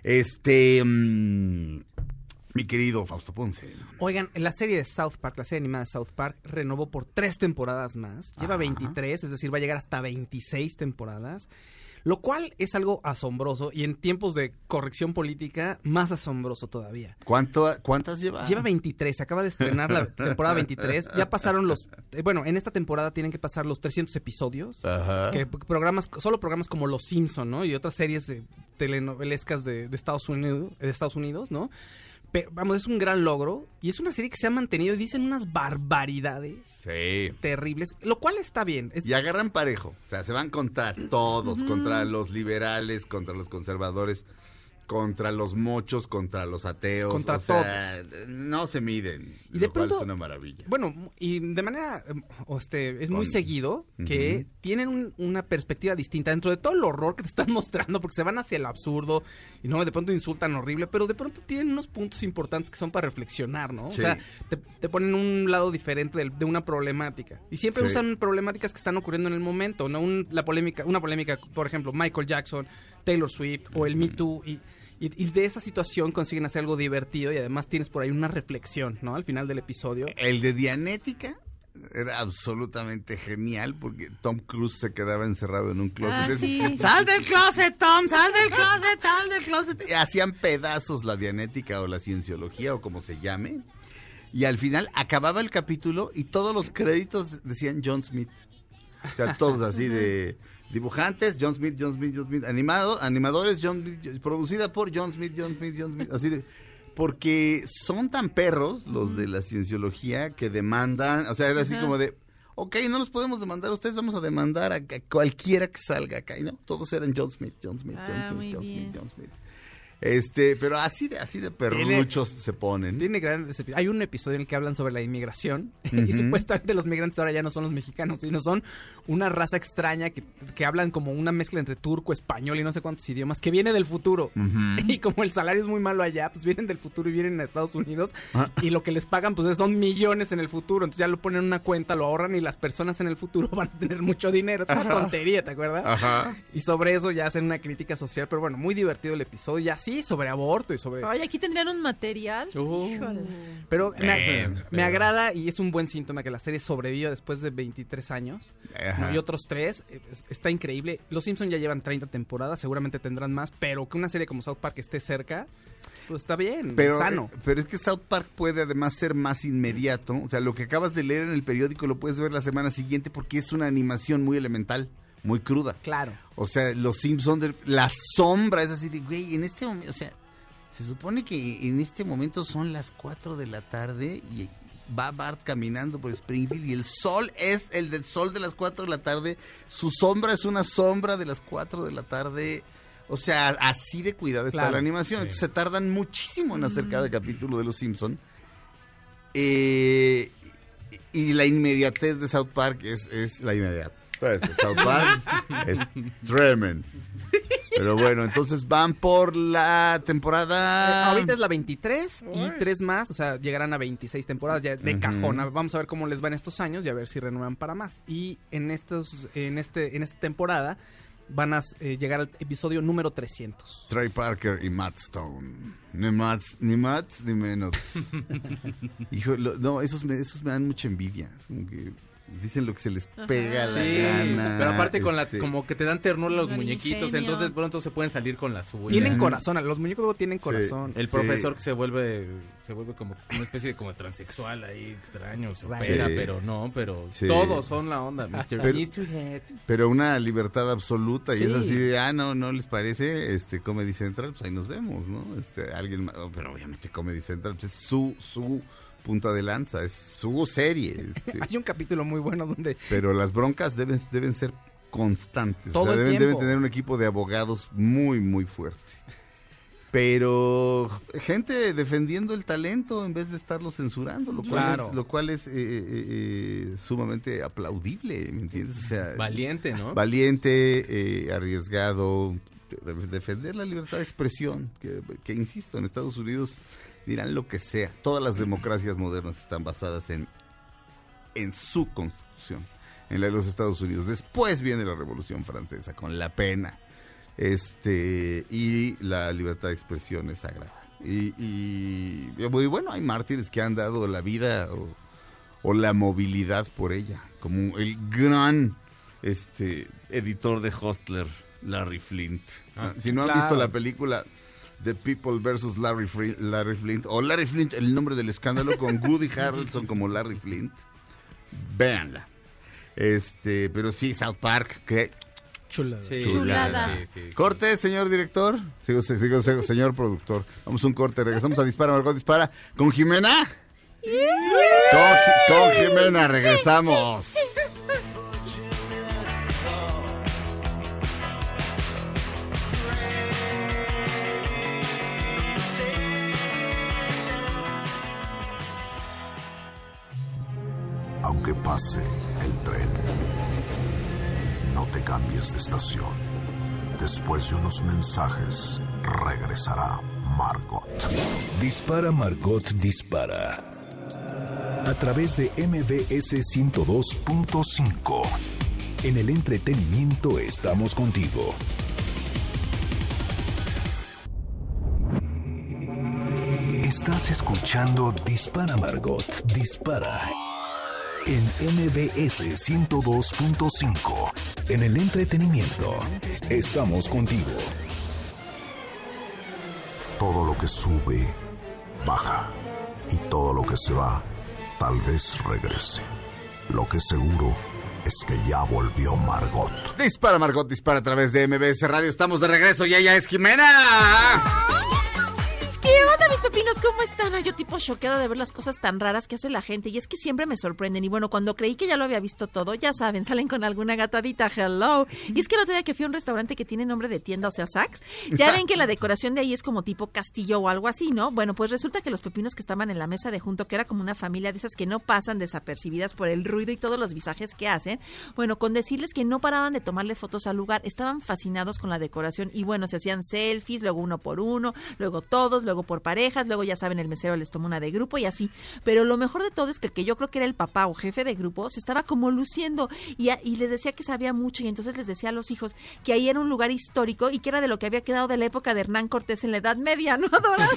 Mi querido Fausto Ponce.
Oigan, la serie de South Park, la serie animada de South Park, renovó por 3 temporadas más. Lleva 23, es decir, va a llegar hasta 26 temporadas. Lo cual es algo asombroso y en tiempos de corrección política, más asombroso todavía.
¿Cuántas lleva?
Lleva 23, se acaba de estrenar la temporada 23. Ya pasaron en esta temporada tienen que pasar los 300 episodios.
Ajá.
Que solo programas como Los Simpson, ¿no? Y otras series de telenovelescas de Estados Unidos, ¿no? Pero, vamos, es un gran logro y es una serie que se ha mantenido y dicen unas barbaridades terribles, lo cual está bien.
Y agarran parejo, o sea, se van contra todos, contra los liberales, contra los conservadores, contra los mochos, contra los ateos,
contra todos.
No se miden,
y de
lo cual
pronto,
es una maravilla.
Bueno, y de manera, es muy seguido que tienen una perspectiva distinta dentro de todo el horror que te están mostrando, porque se van hacia el absurdo y no de pronto insultan horrible, pero de pronto tienen unos puntos importantes que son para reflexionar, ¿no?
Sí.
O sea, te ponen un lado diferente de una problemática y siempre usan problemáticas que están ocurriendo en el momento, ¿no? Una polémica, por ejemplo, Michael Jackson, Taylor Swift o el Me Too y de esa situación consiguen hacer algo divertido y además tienes por ahí una reflexión, ¿no? Al final del episodio.
El de Dianética era absolutamente genial porque Tom Cruise se quedaba encerrado en un closet. ¡Sal del closet, Tom! ¡Sal del closet! ¡Sal del closet! Y hacían pedazos la Dianética o la cienciología o como se llame. Y al final acababa el capítulo y todos los créditos decían John Smith. O sea, todos así de... Dibujantes, John Smith, animadores, John Smith, producida por John Smith, así de... Porque son tan perros los de la cienciología que demandan, o sea, era así como de, ok, no los podemos demandar a ustedes, vamos a demandar a cualquiera que salga acá, y no, todos eran John Smith. Pero así de perruchos se ponen.
Hay un episodio en el que hablan sobre la inmigración y supuestamente los migrantes ahora ya no son los mexicanos, sino son una raza extraña que hablan como una mezcla entre turco, español y no sé cuántos idiomas, que viene del futuro. Y como el salario es muy malo allá, pues vienen del futuro y vienen a Estados Unidos y lo que les pagan pues son millones en el futuro, entonces ya lo ponen en una cuenta, lo ahorran y las personas en el futuro van a tener mucho dinero. Es una tontería, ¿te acuerdas?
Ajá.
Y sobre eso ya hacen una crítica social, pero bueno, muy divertido el episodio, ya sí, sobre aborto y sobre...
Oye, aquí tendrían un material. Híjole.
Pero me agrada y es un buen síntoma que la serie sobreviva después de 23 años. ¿no? Y otros 3. Está increíble. Los Simpsons ya llevan 30 temporadas, seguramente tendrán más, pero que una serie como South Park esté cerca, pues está bien, sano.
Pero es que South Park puede además ser más inmediato. O sea, lo que acabas de leer en el periódico lo puedes ver la semana siguiente porque es una animación muy elemental. Muy cruda.
Claro.
O sea, los Simpsons, la sombra es así de, güey, en este momento, o sea, se supone que en este momento son las 4 de la tarde y va Bart caminando por Springfield y el sol es el del sol de las 4 de la tarde, su sombra es una sombra de las 4 de la tarde, o sea, así de cuidado está la animación, entonces se tardan muchísimo en hacer cada capítulo de los Simpsons. Y la inmediatez de South Park es la inmediatez. South Park es tremendo. Pero bueno, entonces van por la temporada...
ahorita es la 23 y 3 más, o sea, llegarán a 26 temporadas ya de cajón. Vamos a ver cómo les van estos años y a ver si renuevan para más. Y en esta temporada van a llegar al episodio número 300.
Trey Parker y Matt Stone. Ni más ni menos. Hijo, no, esos me dan mucha envidia. Es como que dicen lo que se les pega la gana.
Pero aparte como que te dan ternura los muñequitos, entonces pronto se pueden salir con la suya.
Tienen corazón, los muñecos luego tienen corazón.
El profesor que se vuelve como una especie de como transexual ahí, extraño, se opera, pero todos son la onda, Mr. Head.
Pero una libertad absoluta y es así de, no les parece, Comedy Central, pues ahí nos vemos, ¿no? Alguien, pero obviamente Comedy Central pues es su punta de lanza, es su serie.
Hay un capítulo muy bueno donde...
Pero las broncas deben ser constantes.
Todo el
deben
tiempo.
tener un equipo de abogados muy, muy fuerte. Pero gente defendiendo el talento en vez de estarlo censurando, lo cual es sumamente aplaudible, ¿me entiendes? O sea,
valiente, ¿no?
Valiente, arriesgado, defender la libertad de expresión, que insisto, en Estados Unidos dirán lo que sea. Todas las democracias modernas están basadas en su constitución, en la de los Estados Unidos. Después viene la Revolución Francesa con la pena. Y la libertad de expresión es sagrada. Y bueno, hay mártires que han dado la vida o la movilidad por ella, como el gran editor de Hustler, Larry Flint. Si no han visto la película The People vs. Larry Flint, o Larry Flint, el nombre del escándalo, con Woody Harrelson como Larry Flint, véanla. Pero sí, South Park, que
chulada.
Sí, chulada. Sí. Corte, señor director. Sigo, señor productor. Vamos a un corte, regresamos a Dispara, Margot Dispara con Jimena. Con Jimena regresamos.
Aunque pase el tren, no te cambies de estación. Después de unos mensajes, regresará Margot.
Dispara, Margot Dispara. A través de MBS 102.5. En el entretenimiento estamos contigo. Estás escuchando Dispara, Margot Dispara. En MBS 102.5. En el entretenimiento estamos contigo.
Todo lo que sube, baja. Y todo lo que se va, tal vez regrese. Lo que seguro es que ya volvió Margot.
Dispara, Margot Dispara a través de MBS Radio. Estamos de regreso y ella es Jimena.
¿Qué onda, mis pepinos? ¿Cómo están? Yo tipo choqueada de ver las cosas tan raras que hace la gente. Y es que siempre me sorprenden. Y bueno, cuando creí que ya lo había visto todo, ya saben, salen con alguna gatadita. Hello. Y es que el otro día que fui a un restaurante que tiene nombre de tienda, o sea, Saks, ya ven que la decoración de ahí es como tipo castillo o algo así, ¿no? Bueno, pues resulta que los pepinos que estaban en la mesa de junto, que era como una familia de esas que no pasan desapercibidas por el ruido y todos los visajes que hacen, bueno, con decirles que no paraban de tomarle fotos al lugar, estaban fascinados con la decoración y bueno, se hacían selfies, luego uno por uno, luego todos, luego por parejas, luego ya saben, el mesero les tomó una de grupo y así. Pero lo mejor de todo es que el que yo creo que era el papá o jefe de grupo se estaba como luciendo y les decía que sabía mucho y entonces les decía a los hijos que ahí era un lugar histórico y que era de lo que había quedado de la época de Hernán Cortés en la Edad Media, ¿no, Dora?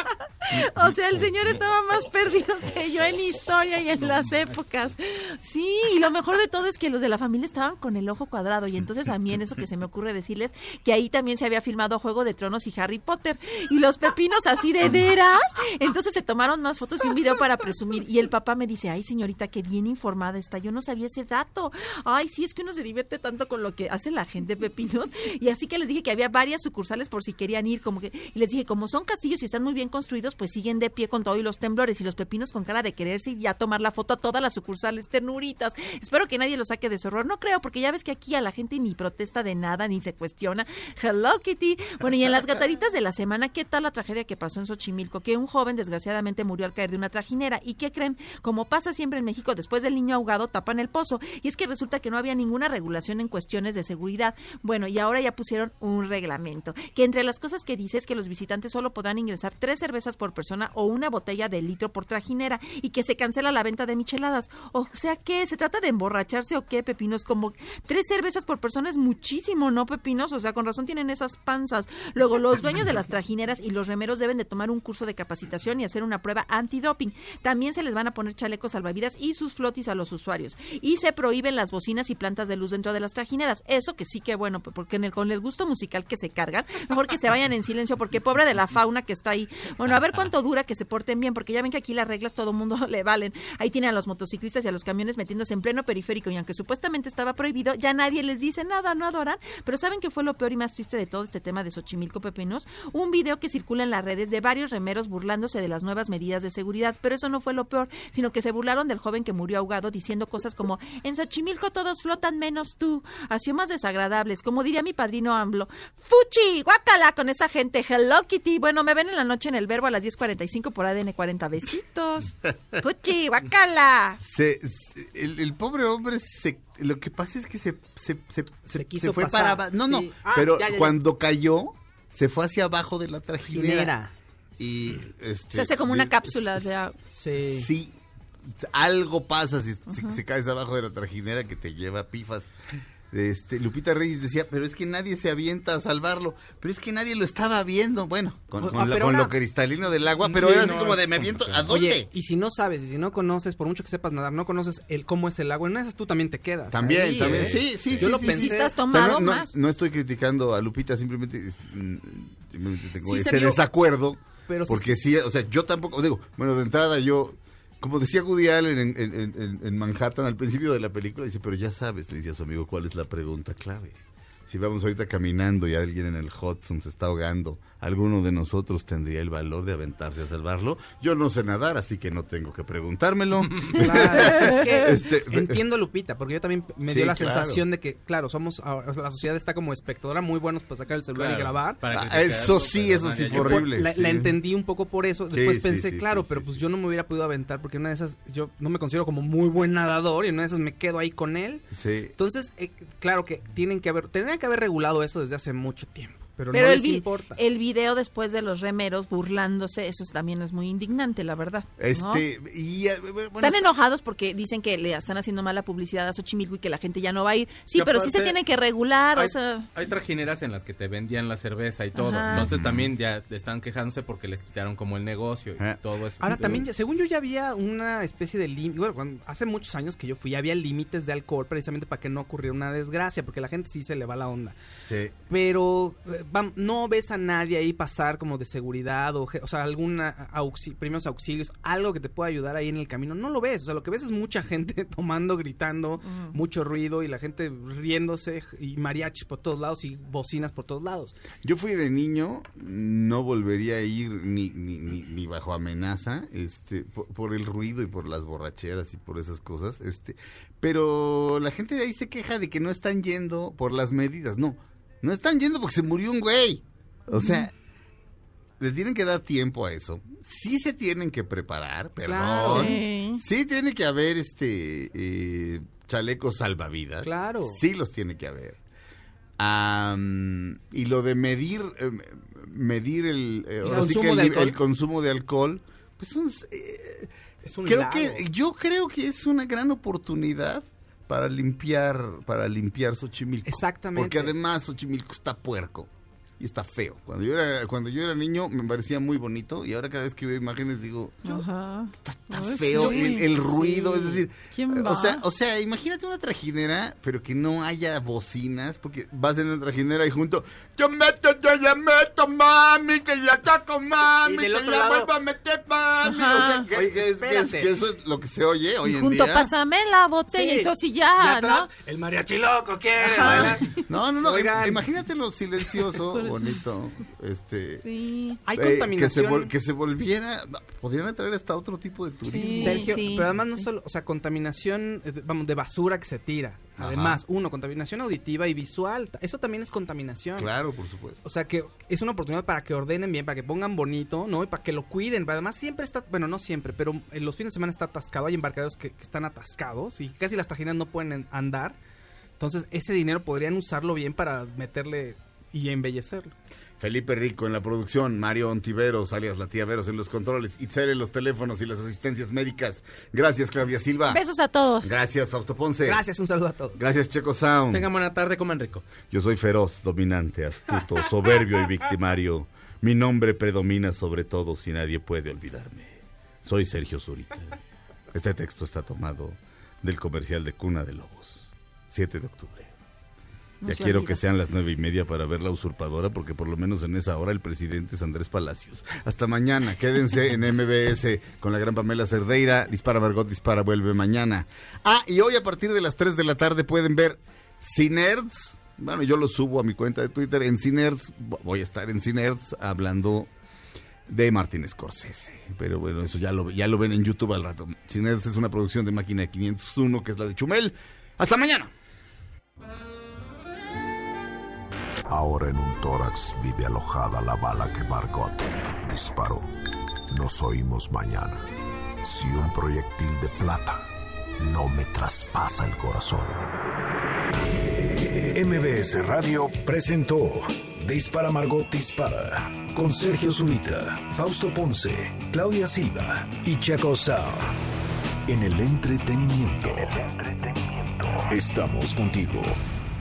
O sea, el señor estaba más perdido que yo en historia y en las épocas. Sí, y lo mejor de todo es que los de la familia estaban con el ojo cuadrado y entonces a mí en eso que se me ocurre decirles que ahí también se había filmado Juego de Tronos y Harry Potter y los pepinos así de veras. Entonces se tomaron más fotos y un video para presumir y el papá me dice, ay señorita, qué bien informada está, yo no sabía ese dato. Ay, sí, es que uno se divierte tanto con lo que hace la gente, pepinos. Y así que les dije que había varias sucursales por si querían ir, como que, y les dije, como son castillos y están muy bien construidos, pues siguen de pie con todo y los temblores y los pepinos con cara de quererse y ya tomar la foto a todas las sucursales, ternuritas. Espero que nadie lo saque de su horror, no creo, porque ya ves que aquí a la gente ni protesta de nada, ni se cuestiona. Hello Kitty. Bueno, y en las gataditas de la semana, ¿qué tal la tragedia que pasó en Xochimilco? Que un joven desgraciadamente murió al caer de una trajinera. ¿Y qué creen? Como pasa siempre en México, después del niño ahogado tapan el pozo. Y es que resulta que no había ninguna regulación en cuestiones de seguridad. Bueno, y ahora ya pusieron un reglamento, que entre las cosas que dice es que los visitantes solo podrán ingresar 3 cervezas por persona o una botella de litro por trajinera y que se cancela la venta de micheladas. O sea, ¿qué? ¿Se trata de emborracharse o qué, pepinos? Como 3 cervezas por persona es muchísimo, ¿no, pepinos? O sea, con razón tienen esas panzas. Luego, los dueños de las trajineras y los remeros deben de tomar un curso de capacitación y hacer una prueba antidoping. También se les van a poner chalecos salvavidas y sus flotis a los usuarios. Y se prohíben las bocinas y plantas de luz dentro de las trajineras. Eso que sí que bueno, porque con el gusto musical que se cargan, mejor que se vayan en silencio, porque pobre de la fauna que está ahí. Bueno, a ver cuánto dura que se porten bien, porque ya ven que aquí las reglas todo el mundo le valen. Ahí tienen a los motociclistas y a los camiones metiéndose en pleno periférico, y aunque supuestamente estaba prohibido, ya nadie les dice nada, ¿no, adoran? Pero ¿saben qué fue lo peor y más triste de todo este tema de Xochimilco, pepinos? Un video que circula en las redes de varios remeros burlándose de las nuevas medidas de seguridad, pero eso no fue lo peor, sino que se burlaron del joven que murió ahogado diciendo cosas como, en Xochimilco todos flotan menos tú, así más desagradables, como diría mi padrino AMLO, fuchi, guácala con esa gente, hello Kitty. Bueno, me ven en la noche en El Verbo a las 10:45 por ADN 40, besitos. Fuchi, guácala.
El pobre hombre lo que pasa es que se fue
pasar.
para no,
sí.
Pero cuando cayó se fue hacia abajo de la trajinera. Y
se hace como una cápsula de agua.
Sí, algo pasa si caes abajo de la trajinera que te lleva pifas. Lupita Reyes decía, pero es que nadie se avienta a salvarlo, pero es que nadie lo estaba viendo, bueno, con lo cristalino del agua, pero era así como de, me aviento, ¿a dónde?
Oye, y si no sabes, y si no conoces, por mucho que sepas nadar, no conoces cómo es el agua, en una de esas tú también te quedas.
También,
ahí,
sí.
Yo lo pensé.
Si estás tomado más.
No estoy criticando a Lupita, simplemente tengo ese desacuerdo, pero porque sí, o sea, yo tampoco, digo, bueno, de entrada yo... Como decía Woody Allen en Manhattan al principio de la película, dice, pero ya sabes, le dice a su amigo, ¿cuál es la pregunta clave? Si vamos ahorita caminando y alguien en el Hudson se está ahogando, ¿alguno de nosotros tendría el valor de aventarse a salvarlo? Yo no sé nadar, así que no tengo que preguntármelo.
Claro, es que entiendo a Lupita, porque yo también me dio la sensación de que, claro, la sociedad está como espectadora, muy buenos para sacar el celular y grabar.
Eso sí fue horrible.
La entendí un poco por eso, después pensé, pero pues yo no me hubiera podido aventar, porque una de esas, yo no me considero como muy buen nadador, y en una de esas me quedo ahí con él. Sí. Entonces, claro que tendrían que haber regulado eso desde hace mucho tiempo. Pero no les importa. El
video después de los remeros burlándose, eso también es muy indignante, la verdad. ¿No? Están enojados porque dicen que le están haciendo mala publicidad a Xochimilco y que la gente ya no va a ir. Sí, pero sí se tienen que regular.
Hay trajineras en las que te vendían la cerveza y todo. Ajá. Entonces también ya están quejándose porque les quitaron como el negocio y todo eso.
Ahora también, según yo, ya había una especie de límite. Bueno, hace muchos años que yo fui, había límites de alcohol precisamente para que no ocurriera una desgracia, porque la gente sí se le va la onda. Sí. Pero... no ves a nadie ahí pasar como de seguridad o sea, alguna primeros auxilios, algo que te pueda ayudar ahí en el camino, no lo ves, o sea, lo que ves es mucha gente tomando, gritando, mucho ruido y la gente riéndose y mariachis por todos lados y bocinas por todos lados.
Yo fui de niño, no volvería a ir ni bajo amenaza, por el ruido y por las borracheras y por esas cosas, pero la gente de ahí se queja de que no están yendo por las medidas, no están yendo porque se murió un güey. O sea, le tienen que dar tiempo a eso. Sí se tienen que preparar, perdón. Claro. Sí tiene que haber chalecos salvavidas. Claro. Sí los tiene que haber. Y lo de medir el consumo de alcohol, pues es un yo creo que es una gran oportunidad para limpiar Xochimilco.
Exactamente.
Porque además Xochimilco está puerco y está feo. Cuando yo era niño me parecía muy bonito y ahora cada vez que veo imágenes digo, está feo el ruido, es decir, o sea, imagínate una trajinera, pero que no haya bocinas, porque vas en una trajinera y junto, yo ya meto, mami, que ya saco, mami, que ya vuelvo a meter, mami. O sea, que eso es lo que se oye hoy en día.
Junto, pásame la botella, entonces ya,
atrás, ¿no? El mariachi loco quiere bailar.
No, imagínate lo silencioso, bonito,
sí. Hay contaminación.
Que se volviera, podrían atraer hasta otro tipo de turismo.
Sí, Sergio, pero además no solo, o sea, contaminación, de basura que se tira. Además, contaminación auditiva y visual, eso también es contaminación.
Claro, por supuesto.
O sea, que es una oportunidad para que ordenen bien, para que pongan bonito, ¿no? Y para que lo cuiden. Pero además siempre está, bueno, no siempre, pero en los fines de semana está atascado. Hay embarcaderos que están atascados y casi las trajineras no pueden andar. Entonces, ese dinero podrían usarlo bien para meterle y embellecerlo.
Felipe Rico en la producción, Mario Ontiveros, alias la tía Veros en los controles, Itzel en los teléfonos y las asistencias médicas. Gracias, Claudia Silva.
Besos a todos.
Gracias, Fausto Ponce.
Gracias, un saludo a todos.
Gracias, Checo Sound.
Tengan buena tarde, coman rico.
Yo soy feroz, dominante, astuto, soberbio y victimario. Mi nombre predomina sobre todos y nadie puede olvidarme. Soy Sergio Zurita. Este texto está tomado del comercial de Cuna de Lobos. 7 de octubre. Ya quiero que sean las 9:30 para ver La Usurpadora, porque por lo menos en esa hora el presidente es Andrés Palacios. Hasta mañana, quédense en MBS con la gran Pamela Cerdeira. Dispara Margot, dispara, vuelve mañana. Y hoy a partir de las 3 de la tarde pueden ver Cinerds. Bueno, yo lo subo a mi cuenta de Twitter. En Cinerds, voy a estar en Cinerds hablando de Martin Scorsese. Pero bueno, eso ya lo ven en YouTube al rato. Cinerds es una producción de Máquina de 501, que es la de Chumel. ¡Hasta mañana!
Ahora en un tórax vive alojada la bala que Margot disparó. Nos oímos mañana. Si un proyectil de plata no me traspasa el corazón.
MBS Radio presentó Dispara Margot Dispara con Sergio Zurita, Fausto Ponce, Claudia Silva y Chaco Sao. En el entretenimiento. Estamos contigo.